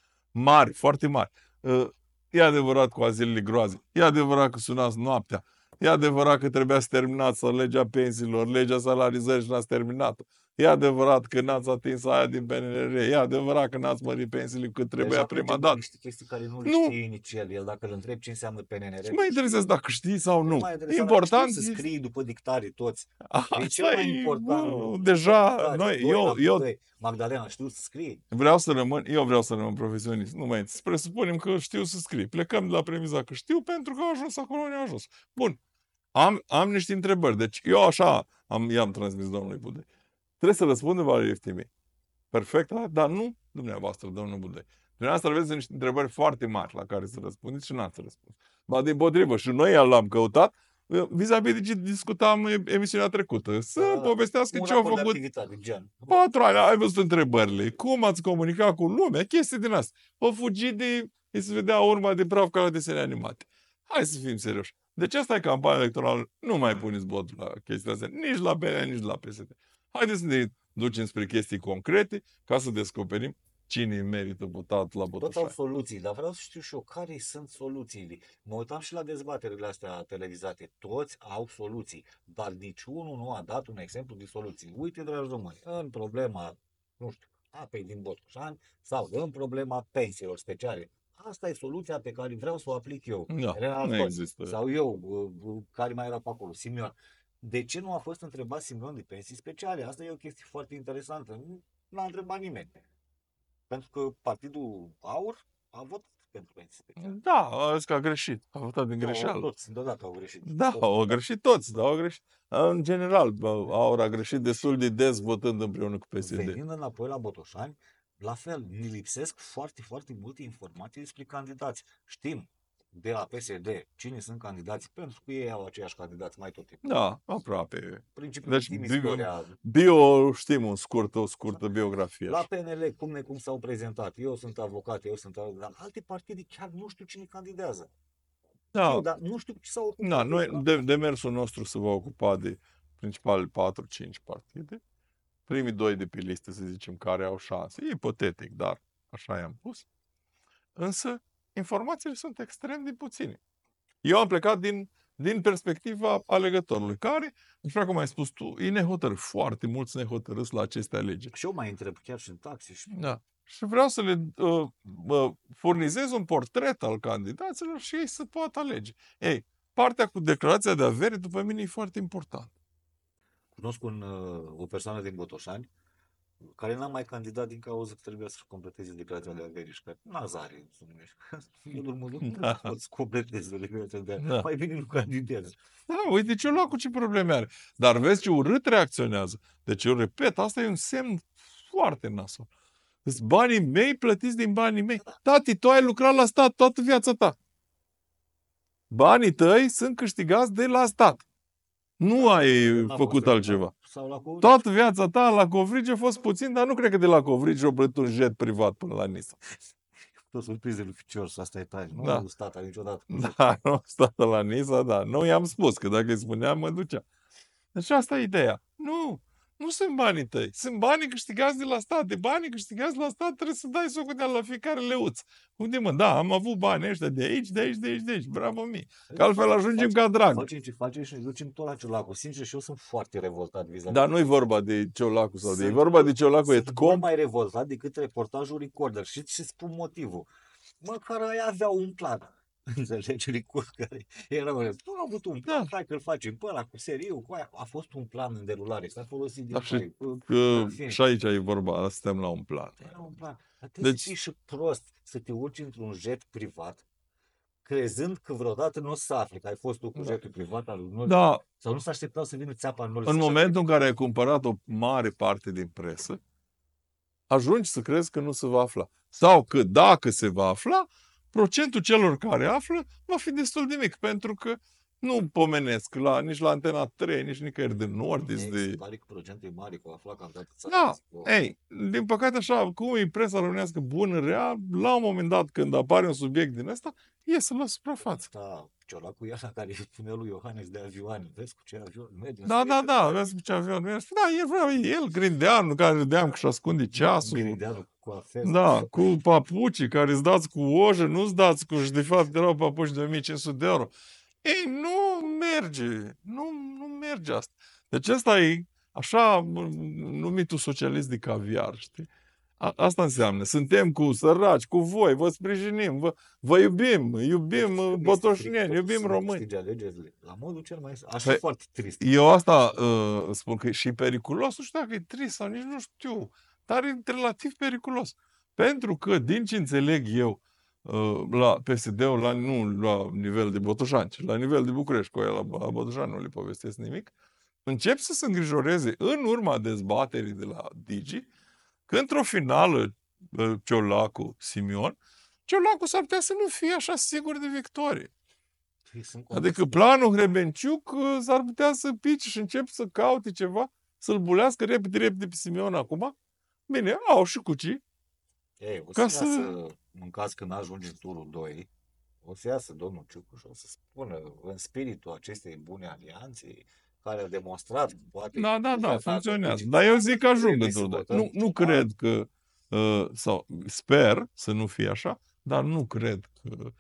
Speaker 2: mari, foarte mari. Uh, E adevărat cu azilele groaze. E adevărat că sunați noaptea. E adevărat că trebuia să terminați legea pensiilor, legea salarizării și n-ați terminat-o. E adevărat că n-ați atins aia din P N R R. E adevărat că n-ați mărit pensiile cât trebuia
Speaker 1: Deja
Speaker 2: prima
Speaker 1: mergem
Speaker 2: dată.
Speaker 1: cu niște chestii care nu le
Speaker 2: Nu.
Speaker 1: știe nici el. El dacă îl întreb ce înseamnă P N R R...
Speaker 2: Nu mă interesează dacă știi sau nu.
Speaker 1: mai interesant,
Speaker 2: Important
Speaker 1: știu să
Speaker 2: este...
Speaker 1: scrii după dictare toți. E cel
Speaker 2: Asta
Speaker 1: mai
Speaker 2: e,
Speaker 1: important
Speaker 2: bă,
Speaker 1: lucru.
Speaker 2: deja,
Speaker 1: Da,
Speaker 2: noi,
Speaker 1: doi
Speaker 2: eu,
Speaker 1: la
Speaker 2: eu
Speaker 1: doi. Magdalena, știu să scrii.
Speaker 2: vreau să rămân, eu vreau să rămân profesionist. Nu mai să presupunem că știu să scriu. Plecăm de la premiza că știu pentru că au ajuns acolo unde au ajuns. Bun. Am, am niște întrebări. Deci eu așa am, i-am transmis domnului Budăi. Trebuie să răspundă Valeriu Iftimi. Perfect, da? Dar nu dumneavoastră, domnul Budăi. Dumneavoastră aveți niște întrebări foarte mari la care să răspundeți și n-ați răspuns. Ba dimpotrivă, și noi l-am căutat vis-a-vis de ce discutam emisiunea trecută. Să
Speaker 1: Da,
Speaker 2: povestească
Speaker 1: un
Speaker 2: ce au
Speaker 1: raport de
Speaker 2: făcut
Speaker 1: activitate, gen.
Speaker 2: patru ani, ai văzut întrebările, cum ați comunicat cu lumea, chestii din asta. O fugit de, îi se vedea urma de praf ca la desene animate. Hai să fim serioși. Deci asta e campania electorală, nu mai puneți votul la chestia asta, nici la P N L, nici la P S D. Haideți să ne ducem spre chestii concrete ca să descoperim cine merită votat la
Speaker 1: Toți au
Speaker 2: Botoșani.
Speaker 1: soluții, dar vreau să știu și eu care sunt soluțiile. Mă uitam și la dezbaterile astea televizate. Toți au soluții, dar niciunul nu a dat un exemplu de soluții. Uite, dragi români, în problema, nu știu, apei din Botoșani sau în problema pensiilor speciale. Asta e soluția pe care vreau să o aplic eu.
Speaker 2: Da,
Speaker 1: Renal
Speaker 2: nu
Speaker 1: Toți.
Speaker 2: există.
Speaker 1: Sau eu, uh, uh, care mai era pe acolo, Simion. De ce nu a fost întrebat Simion de pensii speciale? Asta e o chestie foarte interesantă. Nu l-a întrebat nimeni. Pentru că Partidul Aur a votat pentru pensii speciale.
Speaker 2: Da, a zis că a greșit. A votat din
Speaker 1: Da,
Speaker 2: greșeală.
Speaker 1: toți, deodată au greșit.
Speaker 2: Da,
Speaker 1: Toți.
Speaker 2: au greșit toți, da, au greșit. În general, bă, Aur a greșit destul de des votând împreună cu P S D.
Speaker 1: Venind înapoi la Botoșani, la fel, ne lipsesc foarte, foarte multe informații despre candidați. Știm de la P S D cine sunt candidați, pentru că ei au aceiași candidați mai tot timpul.
Speaker 2: Da, aproape.
Speaker 1: Principiul
Speaker 2: Deci,
Speaker 1: deci,
Speaker 2: bio-
Speaker 1: istoria.
Speaker 2: Bio, știm, un scurt, o scurtă biografie.
Speaker 1: La P N L, cum ne cum s-au prezentat. Eu sunt avocat, eu sunt avocat. Dar alte partide chiar nu știu cine candidează.
Speaker 2: Da,
Speaker 1: Știu, dar nu știu ce s-au ocupat.
Speaker 2: da, noi,
Speaker 1: Da?
Speaker 2: de, demersul nostru se va ocupa de principalele patru cinci partide. Primii doi de pe listă, să zicem, care au șanse. E ipotetic, dar așa i-am pus. Însă, informațiile sunt extrem de puține. Eu am plecat din, din perspectiva alegătorului, care, așa cum ai spus tu, e nehotărât. Foarte mulți nehotărâți la aceste alegeri.
Speaker 1: Și eu mai întreb chiar și în taxi. Și...
Speaker 2: Da. Și vreau să le uh, uh, furnizez un portret al candidaților și ei să poată alege. Ei, partea cu declarația de avere, după mine, e foarte important.
Speaker 1: Cunosc un, uh, o persoană din Botoșani care n-a mai candidat din cauza că trebuia să completeze declarația de avere și că Nazare se numește. Eu urmă, nu
Speaker 2: Da.
Speaker 1: pot să completeze declarația de avere.
Speaker 2: Da.
Speaker 1: Mai bine nu candidează.
Speaker 2: Da, uite ce lua cu ce probleme are. Dar vezi ce urât reacționează. Deci eu repet, asta e un semn foarte nasol. Sunt banii mei plătiți din banii mei. Tati, tu ai lucrat la stat toată viața ta. Banii tăi sunt câștigați de la stat. Nu ai
Speaker 1: N-a
Speaker 2: făcut
Speaker 1: fost
Speaker 2: altceva.
Speaker 1: Sau la cu...
Speaker 2: Toată viața ta la Covrigi a fost puțin, dar nu cred că de la Covrigi o plătit un jet privat până la Nisa.
Speaker 1: Tot surprize lui Ficior, asta e tare. Nu
Speaker 2: Da.
Speaker 1: am stat niciodată.
Speaker 2: Da, nu am stat la Nisa, da. Nu i-am spus, că dacă îi spuneam, mă ducea. Deci asta e ideea. Nu. Nu sunt banii tăi. Sunt banii câștigați de la stat. De banii câștigați de la stat trebuie să dai socoteală la fiecare leuț. Unde mă? Da, am avut bani ăștia de aici, de aici, de aici, de aici. Bravo mie. Că altfel ajungem ca drag.
Speaker 1: Facem ce facem și ne ducem tot la Ciolacu. Sincer, și eu sunt foarte revoltat vis-a-vis.
Speaker 2: Dar nu-i vorba de Ciolacu sau de... E
Speaker 1: Sunt-
Speaker 2: vorba de Ciolacu
Speaker 1: Sunt
Speaker 2: Etcom.
Speaker 1: mult mai revoltat decât reportajul Recorder. Și ce spun motivul? Măcar aia aveau un plan. Înțelegi? Recorder care era nu au avut un plan,
Speaker 2: Da.
Speaker 1: hai că-l facem pe ăla cu seriu, cu aia. A fost un plan în derulare, s-a folosit din
Speaker 2: Da, și-
Speaker 1: mai, cu-
Speaker 2: Că
Speaker 1: în fine.
Speaker 2: și aici e vorba, suntem la un plan.
Speaker 1: Era un plan. Dar trebuie
Speaker 2: Deci-
Speaker 1: să fii și prost să te urci într-un jet privat crezând că vreodată nu o să afli că ai fost tu cu
Speaker 2: Da.
Speaker 1: jetul privat al lui Nori,
Speaker 2: Da,
Speaker 1: sau nu s-a așteptat să vină țeapa în Nori.
Speaker 2: în
Speaker 1: să-și
Speaker 2: momentul în care ai cumpărat o mare parte din presă, ajungi să crezi că nu se va afla. Sau că dacă se va afla, procentul celor care află va fi destul de mic, pentru că nu pomenesc la, nici la Antena trei, nici nicăieri de Nordis,
Speaker 1: Ei,
Speaker 2: de...
Speaker 1: se pare că procentul e mare, că o afla cam toată
Speaker 2: Da,
Speaker 1: țara.
Speaker 2: ei, din păcate așa, cum e presa românească bună, rea, la un moment dat când apare un subiect din ăsta, iese la suprafață.
Speaker 1: Asta, Ciolacu e așa care îi spune lui Iohannis de avioane. Vezi cu ce avion merge? în
Speaker 2: Da, da,
Speaker 1: Suedia.
Speaker 2: da, vezi cu ce avion mergi. Da, el vrea, el, Grindeanu, care râdeam că și ascunde ceasul.
Speaker 1: Grindeanu cu afes.
Speaker 2: Da, cu papucii care îți dați cu ojă, nu-ți dați cu și de fapt erau papuci de o mie cinci sute de euro. Ei, nu merge, nu, nu merge asta. Deci ăsta e așa numitul socialist de caviar, știi? A, asta înseamnă, suntem cu săraci, cu voi, vă sprijinim, vă, vă iubim, iubim uh, botoșneni, iubim români.
Speaker 1: Alegerile. La modul cel mai... Aș fi
Speaker 2: Păi,
Speaker 1: foarte trist.
Speaker 2: Eu asta uh, spun că e și periculos, nu știu dacă e trist sau nici nu știu, dar e relativ periculos. Pentru că, din ce înțeleg eu, uh, la P S D-ul, la, nu la nivel de Botoșani, ci la nivel de București, cu el la, la Botoșani nu le povestesc nimic, încep să se îngrijoreze în urma dezbaterii de la Digi, că într-o finală uh, Ciolacu-Simion, Ciolacu s-ar putea să nu fie așa sigur de victorie.
Speaker 1: Păi, sunt convins
Speaker 2: Adică
Speaker 1: că-
Speaker 2: planul Hrebenciuc uh, s-ar putea să pice și încep să caute ceva, să-l bulească repede, repede pe Simeon acum. Bine, au și cucii.
Speaker 1: Ei, o
Speaker 2: Ca
Speaker 1: să,
Speaker 2: să-
Speaker 1: iasă, în caz când ajungi în turul doi, o să iasă domnul Ciucu și o să spună în spiritul acestei bune alianțe care a demonstrat că poate...
Speaker 2: Da, da, da,
Speaker 1: Deci,
Speaker 2: funcționează. Dar eu zic că ajung
Speaker 1: trebuie
Speaker 2: în
Speaker 1: să
Speaker 2: turul doi.
Speaker 1: votăm.
Speaker 2: Nu, nu cred că, uh, sau sper să nu fie așa, dar nu cred că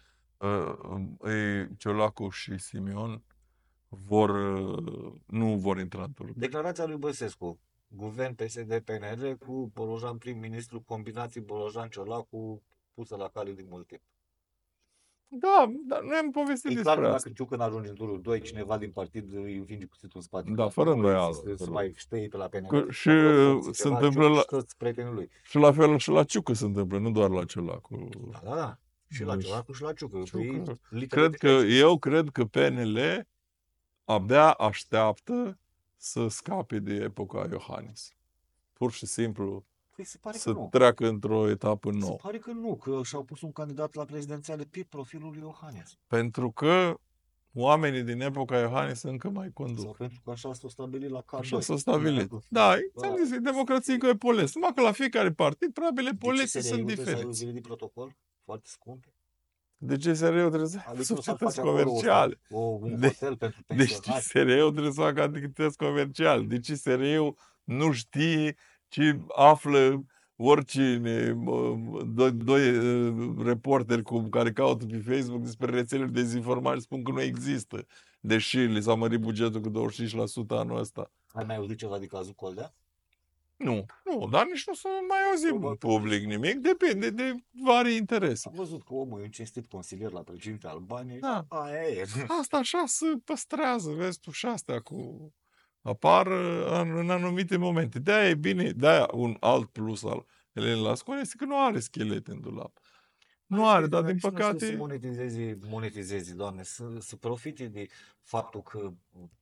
Speaker 2: uh, ei, Ciolacu și Simion vor, uh, nu vor intra în turul doi.
Speaker 1: Declarația lui Băsescu, guvern P S D P N L cu Bolojan prim-ministru, combinații Bolojan-Ciolacu pusă la cale de mult timp.
Speaker 2: Da, dar noi am povestit
Speaker 1: E clar
Speaker 2: despre
Speaker 1: că
Speaker 2: asta.
Speaker 1: dacă Ciucă când ajunge în turul doi, cineva din partid îi învinge cuțitul în spate.
Speaker 2: Da,
Speaker 1: Că
Speaker 2: fără
Speaker 1: acum
Speaker 2: îndoială,
Speaker 1: există Să
Speaker 2: fără-
Speaker 1: mai știi pe la P N L.
Speaker 2: Că și
Speaker 1: Acolo
Speaker 2: se
Speaker 1: ceva,
Speaker 2: întâmplă
Speaker 1: Ciucă
Speaker 2: la-
Speaker 1: și toți prietenii lui.
Speaker 2: Și la fel și la Ciucă se întâmplă, nu doar la Ciolacu.
Speaker 1: Da, da, da. Și la
Speaker 2: Deci,
Speaker 1: Ciolacu și la Ciucă.
Speaker 2: Ciucă.
Speaker 1: Păi, literally
Speaker 2: Cred că, eu cred că P N L abia așteaptă să scape de epoca Iohannis. Pur și simplu
Speaker 1: Păi se pare că
Speaker 2: să
Speaker 1: nu.
Speaker 2: treacă într-o etapă
Speaker 1: Se
Speaker 2: nouă.
Speaker 1: pare că nu, că și-au pus un candidat la prezidențiale pe profilul lui Iohannis.
Speaker 2: Pentru că oamenii din epoca Iohannis încă mai
Speaker 1: Sau
Speaker 2: conduc.
Speaker 1: pentru că așa s-au stabilit la K doi.
Speaker 2: Așa s-a stabilit. Da, ți-am zis, e democrație cu epolesi. Numai că la fiecare partid, probabil epolesii sunt diferiți.
Speaker 1: Zile de protocol foarte scumpe.
Speaker 2: De ce S R U trebuie să
Speaker 1: Adică
Speaker 2: facă
Speaker 1: o să
Speaker 2: societăți
Speaker 1: faci acolo
Speaker 2: comerciale?
Speaker 1: O, un
Speaker 2: De-
Speaker 1: hotel pentru
Speaker 2: Deci
Speaker 1: pensionari.
Speaker 2: S R U trebuie să facă activități comerciale. Deci S R U nu știe ce află oricine, mă, doi, doi uh, reporteri cu care caută pe Facebook despre rețelele de dezinformare spun că nu există. Deși li s-a mărit bugetul cu douăzeci și cinci la sută anul ăsta.
Speaker 1: Ai mai auzit ceva de cazul Coldea?
Speaker 2: Nu, nu, dar nici nu să mai auzim în
Speaker 1: Probabil.
Speaker 2: public nimic. Depinde de vari interese.
Speaker 1: Am văzut că omul e un cinstit consilier la președinte Albaniei.
Speaker 2: Da.
Speaker 1: Aia e.
Speaker 2: Asta așa se păstrează, vezi tu, și astea cu... apar uh, în, în anumite momente. De-aia e bine, de-aia un alt plus al Elenei Lasconi este că nu are schelete în dulap. Nu are, dar din
Speaker 1: Și nu știu Să
Speaker 2: păcate...
Speaker 1: monetizezi, monetizezi, Doamne, să, să profite de faptul că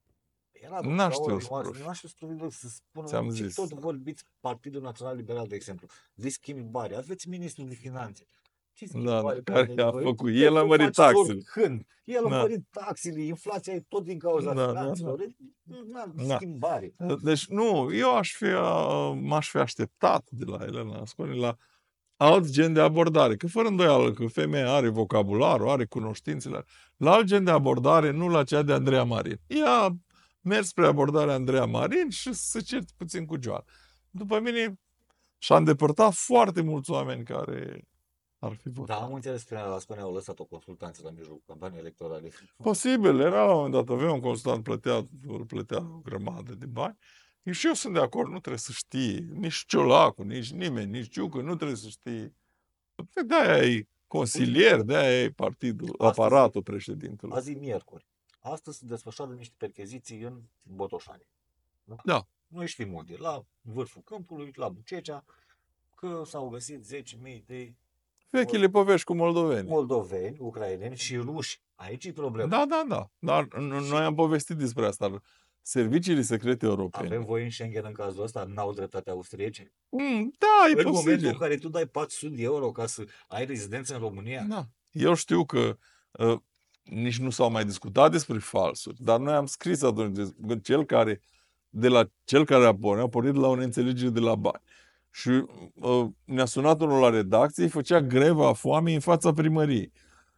Speaker 1: era
Speaker 2: N-a știut să profite.
Speaker 1: Nu știu să profite, să spună
Speaker 2: Ți-am
Speaker 1: ce
Speaker 2: zis.
Speaker 1: tot vorbiți Partidul Național Liberal, de exemplu. De schimbi bani. Aveți ministrul de finanțe. Ce schimbi
Speaker 2: Da,
Speaker 1: bani?
Speaker 2: care
Speaker 1: Care
Speaker 2: a
Speaker 1: voi?
Speaker 2: făcut.
Speaker 1: El
Speaker 2: El a
Speaker 1: nu
Speaker 2: mărit
Speaker 1: face
Speaker 2: taxele.
Speaker 1: oricând. El a
Speaker 2: Da.
Speaker 1: mărit taxele, inflația e tot din cauza
Speaker 2: Da, da,
Speaker 1: finanțelor. Da,
Speaker 2: Da.
Speaker 1: Schimbare.
Speaker 2: Deci nu, eu aș fi, uh, m-aș fi așteptat de la Elena Lasconi la alt gen de abordare. Că fără îndoială că femeia are vocabularul, are cunoștințele, la alt gen de abordare, nu la cea de Andreea Marin. Ea mergi spre abordarea Andreea Marin și să cerți puțin cu Joan. După mine, și-a îndepărtat foarte mulți oameni care ar fi
Speaker 1: Da,
Speaker 2: votat.
Speaker 1: am înțeles că la spune au lăsat o consultanță la mijlocul campaniei electorale.
Speaker 2: Posibil, era la un moment dat, avea un consultant, plătea, îl plătea o grămadă de bani. Și eu sunt de acord, nu trebuie să știi, nici Ciolacu, nici nimeni, nici Ciucă, nu trebuie să știi. De-aia e consilier, de-aia e partidul,
Speaker 1: Astăzi-
Speaker 2: aparatul președintelui.
Speaker 1: Azi e miercuri. Astăzi se desfășoară niște percheziții în Botoșani.
Speaker 2: Da.
Speaker 1: Noi știm unde, la vârful câmpului, la Bucecea, că s-au găsit zece mii de
Speaker 2: Vechile povești cu moldoveni.
Speaker 1: moldoveni, ucraineni și ruși. Aici e problema.
Speaker 2: Da, da, da. Dar n- noi am povestit despre asta. Serviciile secrete europene.
Speaker 1: Avem voie în Schengen în cazul ăsta? N-au dreptate austriece?
Speaker 2: Mm, da, e
Speaker 1: În momentul în
Speaker 2: posibil.
Speaker 1: care tu dai patru sute de euro ca să ai rezidență în România?
Speaker 2: Da. Eu știu că uh, nici nu s-au mai discutat despre falsuri, dar noi am scris atunci de cel care, de la cel care a pornit, a pornit de la o neînțelegere de la bani. Și uh, ne-a sunat unul la redacție, îi făcea greva foamei în fața primăriei.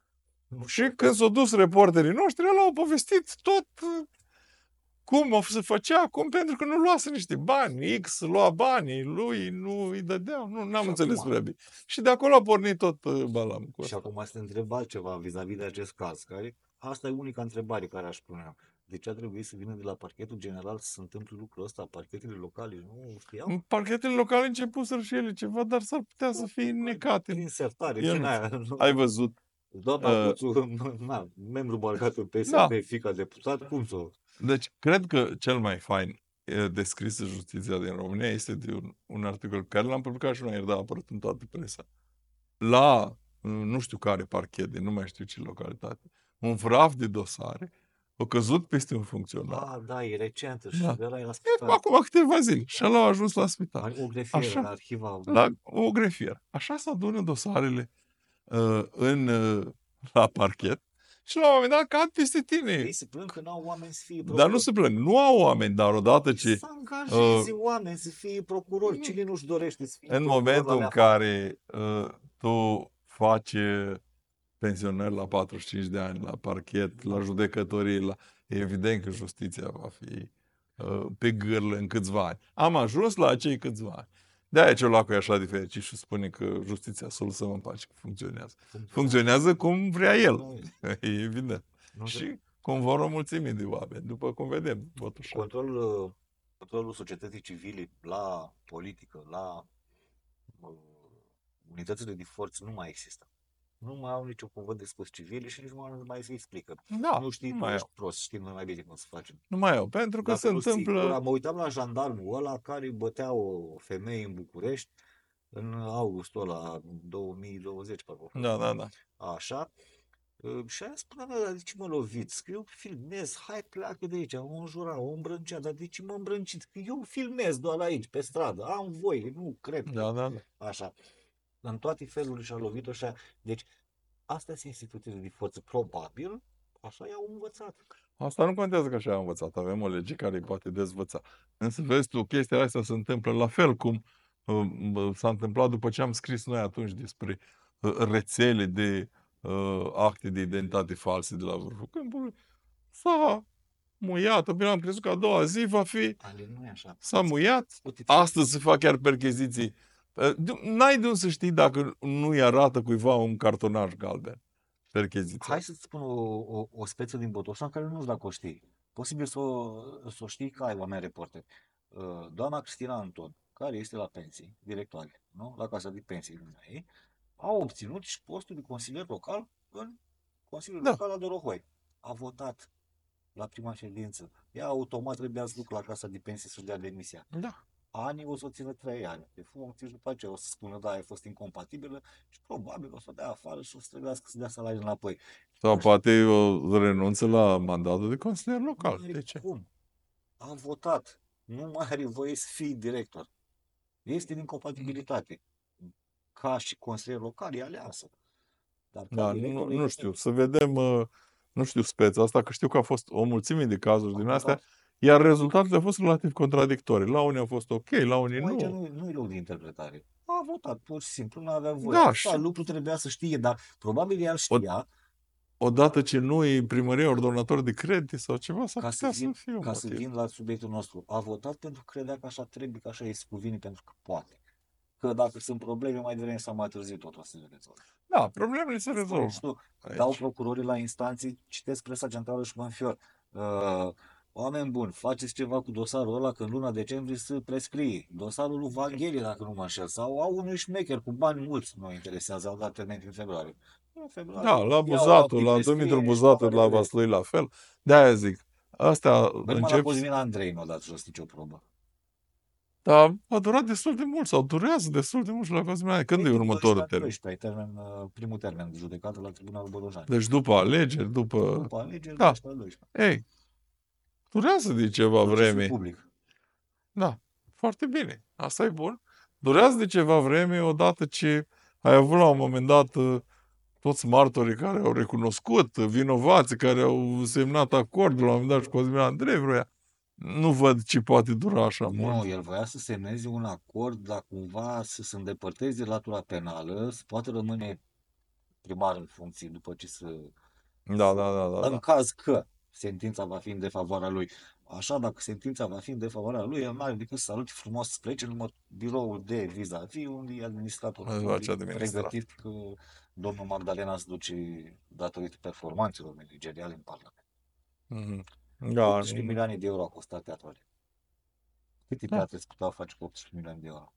Speaker 2: Și când s-au dus reporterii noștri, el au povestit tot uh, cum o se făcea, cum pentru că nu luase niște bani, X lua banii, lui nu îi dădeau, nu n-am
Speaker 1: Și
Speaker 2: înțeles
Speaker 1: acum-
Speaker 2: prea bine. Și de acolo a pornit tot uh, balamul cu
Speaker 1: Și
Speaker 2: asta.
Speaker 1: acum să te întreb altceva vis-a-vis de acest caz, care asta e unica întrebare care aș pune. De ce a trebuit să vină de la parchetul general să se întâmple lucrul ăsta? Parchetele locale nu știau?
Speaker 2: Parchetele locale începuseră și ele ceva, dar s-ar putea să fie necate.
Speaker 1: Prin sertare,
Speaker 2: Eu
Speaker 1: prin
Speaker 2: nu
Speaker 1: aia. nu?
Speaker 2: Ai văzut?
Speaker 1: Doamna
Speaker 2: Uh,
Speaker 1: Puțu, na, membru marcat în P S D,
Speaker 2: Da.
Speaker 1: fiica deputat, cum să o...
Speaker 2: Deci, cred că cel mai fain e, descris în justiția din România este de un, un articol care l-am publicat și noi ieri, dar a apărut în toată presa. La, nu știu care parchet, de nu mai știu ce localitate, un vraf de dosare a căzut peste un funcționar.
Speaker 1: Ah, da, e recentă și
Speaker 2: Da.
Speaker 1: de la e la
Speaker 2: E,
Speaker 1: spital.
Speaker 2: acum câteva zile. Și ăla a ajuns la spital.
Speaker 1: Are o grefieră
Speaker 2: Așa.
Speaker 1: în arhiva.
Speaker 2: La o grefieră. Așa se adună dosarele uh, în, uh, la parchet și la un moment dat cad peste tine.
Speaker 1: Ei se plâng că n-au oameni să fie procurori.
Speaker 2: Dar nu se plâng. Nu au oameni, dar odată ce
Speaker 1: Să angajeze
Speaker 2: uh,
Speaker 1: oameni să fie procurori. Cine nu-și dorește să fie
Speaker 2: în
Speaker 1: procuror
Speaker 2: momentul
Speaker 1: la
Speaker 2: în
Speaker 1: Leafa?
Speaker 2: care uh, tu faci uh, pensionări la patruzeci și cinci de ani, la parchet, la judecătorie, la... e evident că justiția va fi uh, pe gârlă în câțiva ani. Am ajuns la acei câțiva ani. De-aia Ciolacu e așa de fericit și spune că justiția să-l lăsăm în pace, că funcționează. Funcționează cum vrea el,
Speaker 1: Nu,
Speaker 2: e evident.
Speaker 1: nu se-
Speaker 2: Și cum vor o mulțime de oameni, după cum vedem, Botoșani.
Speaker 1: Controlul, controlul societății civile la politică, la uh, unitățile de forță nu mai există. Nu mai au nicio cuvânt de spus civili și nici nu mai se explică.
Speaker 2: Da,
Speaker 1: nu știi,
Speaker 2: nu
Speaker 1: tu
Speaker 2: mai
Speaker 1: ești
Speaker 2: au.
Speaker 1: prost, știm noi mai bine cum să facem.
Speaker 2: Nu mai au, pentru că
Speaker 1: Dacă
Speaker 2: se
Speaker 1: nu
Speaker 2: întâmplă...
Speaker 1: singura, mă uitam la jandarmul ăla care bătea o femeie în București în augustul ăla, două mii douăzeci, parcă. a fost.
Speaker 2: Da, da, da.
Speaker 1: Așa. Uh, Și aia spunea, mă, dar de ce mă loviți? Că eu filmez, hai pleacă de aici, o înjura, o îmbrâncea, dar de ce mă îmbrânciți? Că eu filmez doar aici, pe stradă, am voie, nu cred. că-
Speaker 2: Da, da, da.
Speaker 1: Așa. În toate felurile și-a lovit așa. Deci, astea sunt instituțiile de forță, probabil, așa i-au învățat.
Speaker 2: Asta nu contează că așa am învățat. Avem o lege care îi poate dezvăța. Însă, vezi tu, chestia asta se întâmplă la fel cum uh, uh, s-a întâmplat după ce am scris noi atunci despre uh, rețele de uh, acte de identitate false de la vârful câmpului. S-a muiat. Bine, am crezut că a doua zi va fi...
Speaker 1: Ale nu e așa.
Speaker 2: S-a muiat.
Speaker 1: Uite,
Speaker 2: Astăzi se fac chiar percheziții. Uh, de- N-ai de unde să știi dacă nu-i arată cuiva un cartonaj galben. Percheziția.
Speaker 1: Hai să-ți spun o, o, o speță din Botoșan care nu știu dacă o știi. Posibil să o, să o știi că ai oameni reporteri. Uh, Doamna Cristina Anton, care este la pensii, directoare, nu? La casa de pensii lumea ei, a obținut și postul de consilier local în Consiliul
Speaker 2: Da.
Speaker 1: Local al Dorohoi. A votat la prima ședință. Ea automat trebuia să duc la casa de pensii să-și dea demisia.
Speaker 2: Da.
Speaker 1: Anii o să o țină trei ani de funcție și după aceea o să spună da, ai fost incompatibilă și probabil o să o dea afară și o să trebuiască să dea salariul înapoi.
Speaker 2: Sau poate o renunță la mandatul de consilier local.
Speaker 1: Nu are
Speaker 2: De ce?
Speaker 1: cum? A votat. Nu mai are voie să fie director. Este în incompatibilitate. Ca și consilier local e aleasă. Dar ca
Speaker 2: Da,
Speaker 1: director
Speaker 2: nu,
Speaker 1: e
Speaker 2: nu știu, să vedem, uh, nu știu speța asta, că știu că a fost o mulțime de cazuri din astea, iar rezultatele au fost relativ contradictorii. La unii au fost ok, la unii
Speaker 1: Nu, aici
Speaker 2: nu.
Speaker 1: nu, nu e loc de interpretare. A votat, pur și simplu, nu avea voie.
Speaker 2: Da,
Speaker 1: Da,
Speaker 2: și-
Speaker 1: lucru trebuia să știe, dar probabil el știa
Speaker 2: odată ce nu e primăria ordonator de credite sau ceva, s-ar
Speaker 1: Ca să
Speaker 2: putea să
Speaker 1: vin,
Speaker 2: fie un
Speaker 1: ca să
Speaker 2: motiv.
Speaker 1: vin la subiectul nostru, a votat pentru că credea că așa trebuie, că așa îi se cuvine, pentru că poate. Că dacă sunt probleme, mai devreme sau mai târziu tot o să se rezolve.
Speaker 2: Da, problemele se
Speaker 1: Spune
Speaker 2: rezolvă
Speaker 1: și tu, dau
Speaker 2: aici.
Speaker 1: procurorii la instanții, citesc presa centrală și mă înfior. Uh, oameni buni, faceți ceva cu dosarul ăla, că în luna decembrie se prescrie. Dosarul lui Vanghelie, dacă nu mă înșel, sau au unui șmecher cu bani mulți, nu interesează, au dat termen în februarie. În
Speaker 2: Da,
Speaker 1: februarie,
Speaker 2: la
Speaker 1: iau
Speaker 2: Buzatu,
Speaker 1: rapid,
Speaker 2: la
Speaker 1: prescrie,
Speaker 2: Dumitru
Speaker 1: ești
Speaker 2: Buzatu,
Speaker 1: afară
Speaker 2: la
Speaker 1: de rest.
Speaker 2: Vaslui la fel. De-aia zic, astea
Speaker 1: Bă, numai la
Speaker 2: încep,
Speaker 1: Cosmin Andrei nu a dat jos nicio probă.
Speaker 2: dar a durat destul de mult sau durează destul de mult și la Cosmin. Când e
Speaker 1: Efectiv,
Speaker 2: următorul
Speaker 1: doisprezece
Speaker 2: termen?
Speaker 1: termen, uh, primul termen de judecată la Tribunalul Botoșani.
Speaker 2: Deci după alegeri, după...
Speaker 1: După alegeri,
Speaker 2: Da,
Speaker 1: doisprezece doisprezece.
Speaker 2: ei, durează de ceva
Speaker 1: Procesul
Speaker 2: vreme.
Speaker 1: public.
Speaker 2: Da, foarte bine. Asta e bun. Durează de ceva vreme odată ce ai avut la un moment dat uh, toți martorii care au recunoscut, uh, vinovații care au semnat acordul, la un moment dat și Cosmin Andrei vroia. Nu văd ce poate dura așa mult.
Speaker 1: Nu, el voia să semneze un acord, dar cumva să se îndepărteze de latura penală, să poată rămâne primar în funcție după ce să...
Speaker 2: Da, da, da, da,
Speaker 1: În
Speaker 2: da.
Speaker 1: caz că sentința va fi în defavoarea lui. Așa, dacă sentința va fi în defavoarea lui, el nu are decât să saluti frumos să plece în biroul de vis-a-vis, unde e administrator
Speaker 2: Îl face
Speaker 1: public
Speaker 2: administrat.
Speaker 1: pregătit că domnul Magdalena se duce datorită performanțelor manageriale în Parlament.
Speaker 2: Mhm. Da,
Speaker 1: optsprezece
Speaker 2: nu-
Speaker 1: milioane de euro a costat teatrul. Câte
Speaker 2: Da.
Speaker 1: teatre se puteau face cu optsprezece milioane de euro?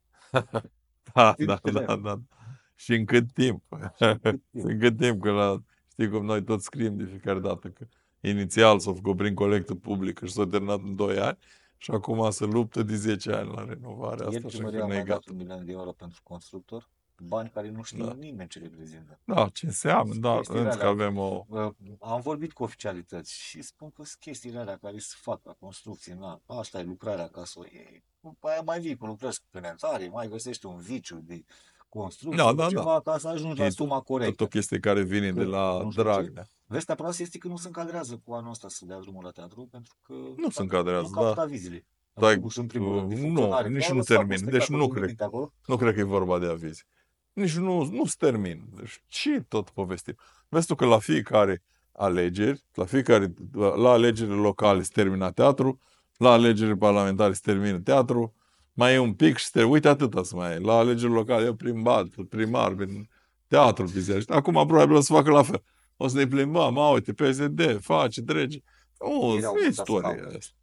Speaker 2: Da,
Speaker 1: Timp
Speaker 2: da, da,
Speaker 1: teren.
Speaker 2: da. Și în cât timp?
Speaker 1: Cât timp?
Speaker 2: În cât timp? Că la, știi cum noi tot scriem de fiecare dată că inițial s-a făcut prin colectă publică și s-a terminat în doi ani și acum se luptă de zece ani la renovarea
Speaker 1: Ieri
Speaker 2: asta, așa
Speaker 1: primăria
Speaker 2: că
Speaker 1: a
Speaker 2: nu e
Speaker 1: mai dat
Speaker 2: gata.
Speaker 1: un milion de euro pentru constructor, bani care nu știu
Speaker 2: Da.
Speaker 1: nimeni ce reprezintă.
Speaker 2: Da, ce înseamnă, dar
Speaker 1: Chestiile
Speaker 2: pentru că
Speaker 1: alea.
Speaker 2: avem o...
Speaker 1: Uh, Am vorbit cu oficialități și spun că sunt chestiile alea care se fac la construcție. Na, asta e lucrarea ca să o iei. După aia mai vii cu lucrări cu finanțare, mai găsești un viciu de construcție,
Speaker 2: Da,
Speaker 1: de
Speaker 2: da,
Speaker 1: ceva, ca să ajungi la
Speaker 2: E
Speaker 1: suma
Speaker 2: tot o
Speaker 1: corectă.
Speaker 2: chestie care vine
Speaker 1: Că,
Speaker 2: de la
Speaker 1: nu știu ce,
Speaker 2: Dragnea.
Speaker 1: vestea proastă este că nu se încadrează cu anul ăsta să dea drumul la teatru, pentru că
Speaker 2: Nu se
Speaker 1: dacă
Speaker 2: încadrează,
Speaker 1: nu capăt
Speaker 2: da.
Speaker 1: avizile. În
Speaker 2: Dar,
Speaker 1: primul și în primul rând, de
Speaker 2: uh, nu,
Speaker 1: funcționare.
Speaker 2: nici
Speaker 1: Că au
Speaker 2: nu
Speaker 1: lăsat un
Speaker 2: termin. Deci
Speaker 1: spectacol
Speaker 2: nu
Speaker 1: de
Speaker 2: cred.
Speaker 1: minte acolo.
Speaker 2: Nu cred că e vorba de avizi. Nici nu, nu se termin. Deci ce tot povestim? Vezi tu că la fiecare alegeri, la fiecare, la alegerile locale se termină teatru, la alegerile parlamentare se termină teatru, mai e un pic și se termină. Uite atâta să mai e. La alegerile locale e primar, primar, prin teatru, vizează. Acum probabil o să facă la fel. O să ne plimbăm, a, uite, P S D, face, trece. Nu,
Speaker 1: Ieri au
Speaker 2: e
Speaker 1: votat
Speaker 2: istorie
Speaker 1: scaunul.
Speaker 2: asta.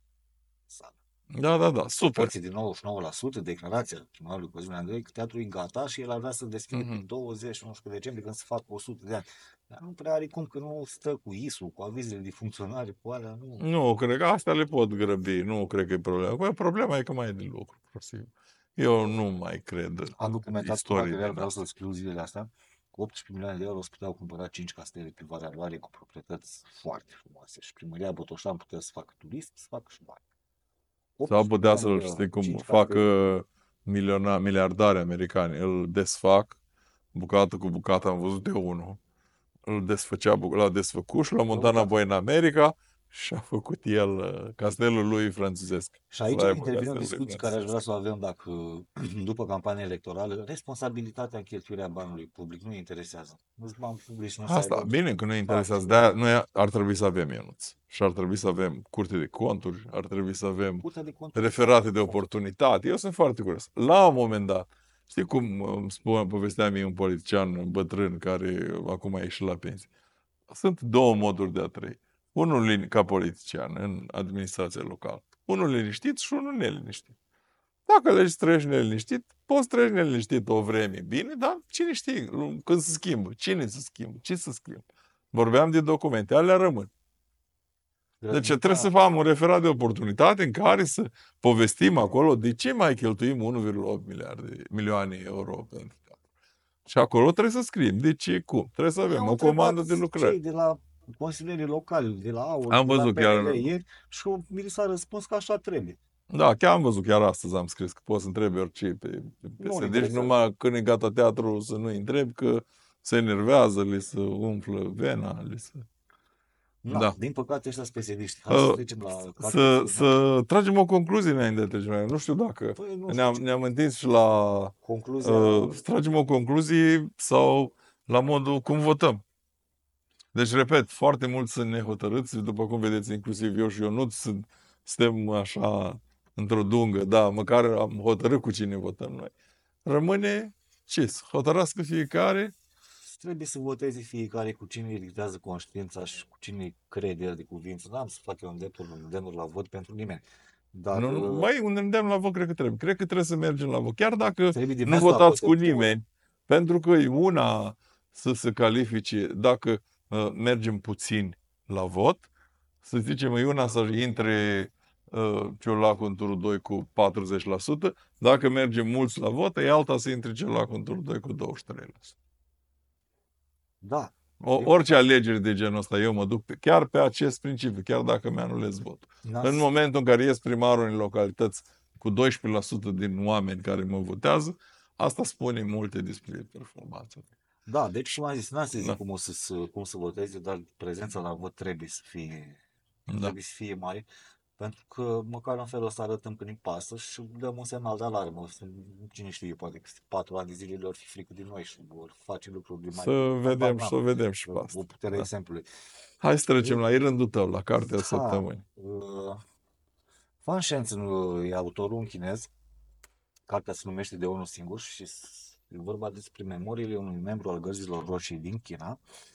Speaker 2: Da, da, da, super.
Speaker 1: Proporție de nouăzeci și nouă la sută, declarația primarului Cosmin Andrei că teatrul e gata și el ar vrea să deschide
Speaker 2: Mhm.
Speaker 1: pe douăzeci și unu decembrie când se fac o sută de ani. Dar nu prea are cum, că nu stă cu I S U, cu avizele de funcționare, cu alea, nu.
Speaker 2: Nu, cred că astea le pot grăbi. Nu cred că e problema. Bă, problema e că mai e de lucru. Posibil. Eu nu mai cred
Speaker 1: Am documentat cu
Speaker 2: istorie
Speaker 1: material,
Speaker 2: din
Speaker 1: vreau să-l
Speaker 2: asta.
Speaker 1: scriu zilele astea. Cu optsprezece milioane de euro se puteau cumpăra cinci castele pe Valea Loarei cu proprietăți foarte frumoase și primăria Botoșan putea să facă turism, să facă și bani.
Speaker 2: Sau putea să-l,
Speaker 1: optsprezece
Speaker 2: știi cum,
Speaker 1: cinci
Speaker 2: facă
Speaker 1: castele.
Speaker 2: miliona, miliardari americani. Îl desfac, bucată cu bucată, am văzut eu unul. Îl desfăcea, bu- l-a desfăcut și l-a montat înapoi în America și a făcut el uh, castelul lui franțuzesc.
Speaker 1: Și aici
Speaker 2: Să aibă
Speaker 1: intervine o
Speaker 2: castelul lui
Speaker 1: discuție care aș
Speaker 2: franțuzesc.
Speaker 1: vrea să o avem dacă, după campania electorală, responsabilitatea în cheltuirea banului public nu interesează. Nu-ți bani publici, nu să
Speaker 2: Asta,
Speaker 1: aibă
Speaker 2: bine că nu
Speaker 1: faci.
Speaker 2: interesează. De-aia noi ar trebui să avem, Ionuț. Și ar trebui să avem curte de conturi, ar trebui să avem
Speaker 1: Curtea de conturi.
Speaker 2: referate de oportunitate. Eu sunt foarte curios. La un moment dat, știi cum îmi spune, povestea mie un politician bătrân care acum a ieșit la pensie. Sunt două moduri de a trăi. Unul lin- ca politician în administrația locală. Unul liniștit și unul neliniștit. Dacă alegi să trăiești neliniștit, poți trăiești neliniștit o vreme. Bine, dar cine știe când se schimbă? Cine se schimbă? Ce se schimbă? Vorbeam de documente, alea rămân. Deci trebuie să facem un referat de oportunitate în care să povestim acolo de ce mai cheltuim unu virgulă opt miliarde, milioane euro pentru teatru. Și acolo trebuie să scriem de ce, cum. Trebuie să avem
Speaker 1: Au
Speaker 2: o
Speaker 1: întrebat
Speaker 2: comandă de lucrări.
Speaker 1: Cei de la consilierii locali, de la AUR,
Speaker 2: Am
Speaker 1: de la
Speaker 2: văzut
Speaker 1: P N
Speaker 2: chiar-
Speaker 1: L ieri și mi s-a răspuns că așa trebuie.
Speaker 2: Da, chiar am văzut, chiar astăzi am scris că poți să întrebi orice pe, pe
Speaker 1: Nu
Speaker 2: P S D. Deci
Speaker 1: interesează.
Speaker 2: numai când e gata teatru să nu întrebi, că se enervează, le se umflă vena, le se...
Speaker 1: Na,
Speaker 2: Da.
Speaker 1: din păcate ăștia sunt pesediști. Hai
Speaker 2: Uh,
Speaker 1: să trecem la...
Speaker 2: Să, să tragem o concluzie înainte de trecere. Nu știu dacă
Speaker 1: Păi, nu știu
Speaker 2: ne-am,
Speaker 1: ce
Speaker 2: ne-am întins și la...
Speaker 1: concluzia...
Speaker 2: Uh, să tragem o concluzie sau la modul cum votăm. Deci, repet, foarte mulți sunt nehotărâți, după cum vedeți, inclusiv eu și Ionut, sunt, suntem așa într-o dungă, da, măcar am hotărât cu cine votăm noi. Rămâne ce? Să hotărască fiecare.
Speaker 1: Trebuie să voteze fiecare cu cine îi dictează conștiința și cu cine îi crede el de cuvință. N-am să fac eu îndemnuri, îndemnuri la vot pentru nimeni. Dar
Speaker 2: Nu, nu,
Speaker 1: uh,
Speaker 2: mai un îndemn la vot cred că trebuie. Cred că trebuie să mergem la vot. Chiar dacă
Speaker 1: trebuie
Speaker 2: nu
Speaker 1: demers la
Speaker 2: votați cu
Speaker 1: hotărâre.
Speaker 2: nimeni, pentru că e una să se califice, dacă uh, mergem puțin la vot, să zicem, e una să intre uh, Ciolacul în turul doi cu patruzeci la sută, dacă mergem mulți la vot, e alta să intre Ciolacul în turul doi cu douăzeci și trei la sută.
Speaker 1: Da.
Speaker 2: O, orice alegeri de genul ăsta, eu mă duc pe, chiar pe acest principiu, chiar dacă mi-anulez votul.
Speaker 1: N-am
Speaker 2: În
Speaker 1: să-
Speaker 2: momentul în care ies primarul în localități cu doisprezece la sută din oameni care mă votează, asta spune multe despre performanța.
Speaker 1: Da, deci cum am zis, n-am să zic
Speaker 2: Da.
Speaker 1: cum, o să, să, cum să voteze, dar prezența la vot trebuie să fie,
Speaker 2: Da.
Speaker 1: trebuie să fie mare, pentru că măcar în felul ăsta arătăm că ne pasă și dăm un semnal de alarmă. Cine știe, poate că patru ani de zile le-or fi frică de noi și vor face lucruri de mai
Speaker 2: Să vedem, să o vedem și pe
Speaker 1: o
Speaker 2: asta.
Speaker 1: putere
Speaker 2: Da.
Speaker 1: exemplului.
Speaker 2: Hai să trecem la rândul tău, la cartea
Speaker 1: Da,
Speaker 2: săptămânii.
Speaker 1: uh, Fan Shenzhen uh, e autorul în chinez. Cartea se numește De unul singur și s- e vorba despre memoriile unui membru al Gărzilor Roșii din China.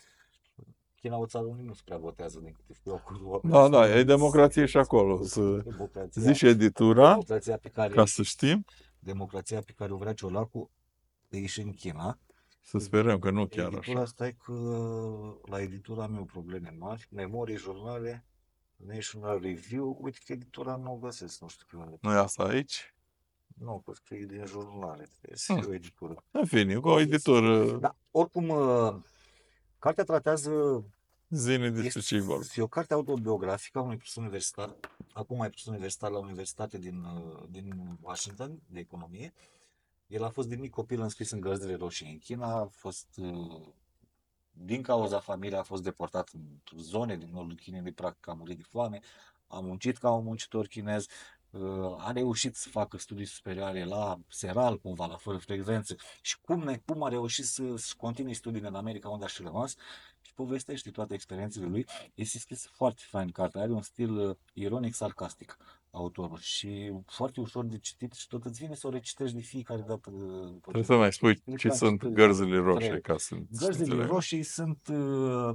Speaker 1: China, o țară unde nu se prea votează, din câte știu acolo.
Speaker 2: Da, da, e democrație și acolo. Să
Speaker 1: Democrația,
Speaker 2: zici editura,
Speaker 1: democrația pe care,
Speaker 2: ca să știm,
Speaker 1: democrația pe care o vrea Ciolacu e și în China.
Speaker 2: să sperăm că nu chiar
Speaker 1: Editura
Speaker 2: așa.
Speaker 1: asta e că la editura am eu probleme mari. Memorii, jurnale, National Review. Uite că editura nu o găsesc, nu știu pe unde.
Speaker 2: Nu e asta aici?
Speaker 1: Nu, că scrie din jurnale. Trebuie să
Speaker 2: Hmm.
Speaker 1: fie o editură.
Speaker 2: În fine, cu o editură,
Speaker 1: Da, oricum, uh, cartea tratează,
Speaker 2: zine despre ce-i vorba.
Speaker 1: este o carte autobiografică a unui profesor universitar, acum mai profesor universitar la Universitate din, uh, din Washington, de economie. El a fost de mic copil înscris în Gărzile Roșii în China, a fost, uh, din cauza familiei, a fost deportat în zone din nordul Chinei, de practic a murit de foame, a muncit ca un muncitor chinez, uh, a reușit să facă studii superioare la seral, cumva, la fără frecvență și cum, cum a reușit să, să continue studiile în America, unde a și rămas și povestește toate experiențele lui. Este scris foarte fain cartea, are un stil uh, ironic, sarcastic autorul și foarte ușor de citit și tot îți vine să o recitești de fiecare dată.
Speaker 2: Trebuie să mai spui ce
Speaker 1: Explicați
Speaker 2: sunt
Speaker 1: că-
Speaker 2: gărzile roșii,
Speaker 1: Trei.
Speaker 2: ca să
Speaker 1: Gărzile
Speaker 2: înțelegem.
Speaker 1: roșii sunt... Uh,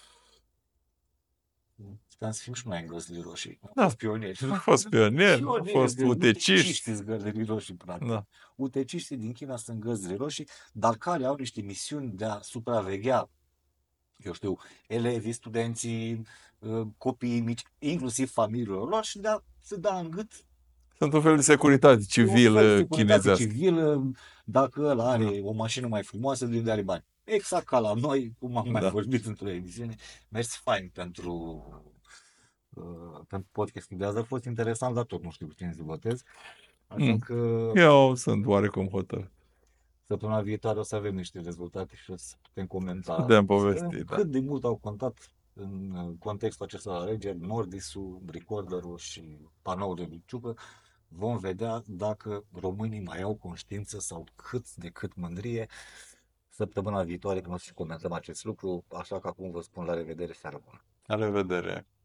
Speaker 1: Puteam să fim și noi în gărzile roșii. Am
Speaker 2: Da.
Speaker 1: fost pionieri.
Speaker 2: Au fost pionieri, au
Speaker 1: Pionieri,
Speaker 2: fost uteciști.
Speaker 1: uteciști sunt gărzile roșii, practic.
Speaker 2: Da.
Speaker 1: Uteciștii din China sunt gărzile roșii, dar care au niște misiuni de a supraveghea, eu știu, elevii, studenții, uh, copiii mici, inclusiv familiilor lor și de a se da în gât
Speaker 2: Sunt un fel de securitate
Speaker 1: un fel de
Speaker 2: civilă
Speaker 1: securitate
Speaker 2: chinezească.
Speaker 1: civilă, dacă ăla are
Speaker 2: Da.
Speaker 1: o mașină mai frumoasă, de unde are bani. Exact ca la noi, cum am mai
Speaker 2: Da.
Speaker 1: vorbit într-o emisiune. Mersi fain pentru, uh, pentru podcastul de azi. A fost interesant, dar tot nu știu cu cine să votez. Așa
Speaker 2: Mm.
Speaker 1: că
Speaker 2: Eu sunt oarecum hotărât.
Speaker 1: săptămâna viitoare o să avem niște rezultate și o să putem comenta
Speaker 2: Putem povesti, da.
Speaker 1: cât de mult au contat în uh, contextul acesta la alegeri, Nordisul, Recorderul și panourile lui Ciucă. Vom vedea dacă românii mai au conștiință sau cât de cât mândrie săptămâna viitoare când o să comentăm acest lucru, așa că acum vă spun la revedere, seară bună.
Speaker 2: La revedere!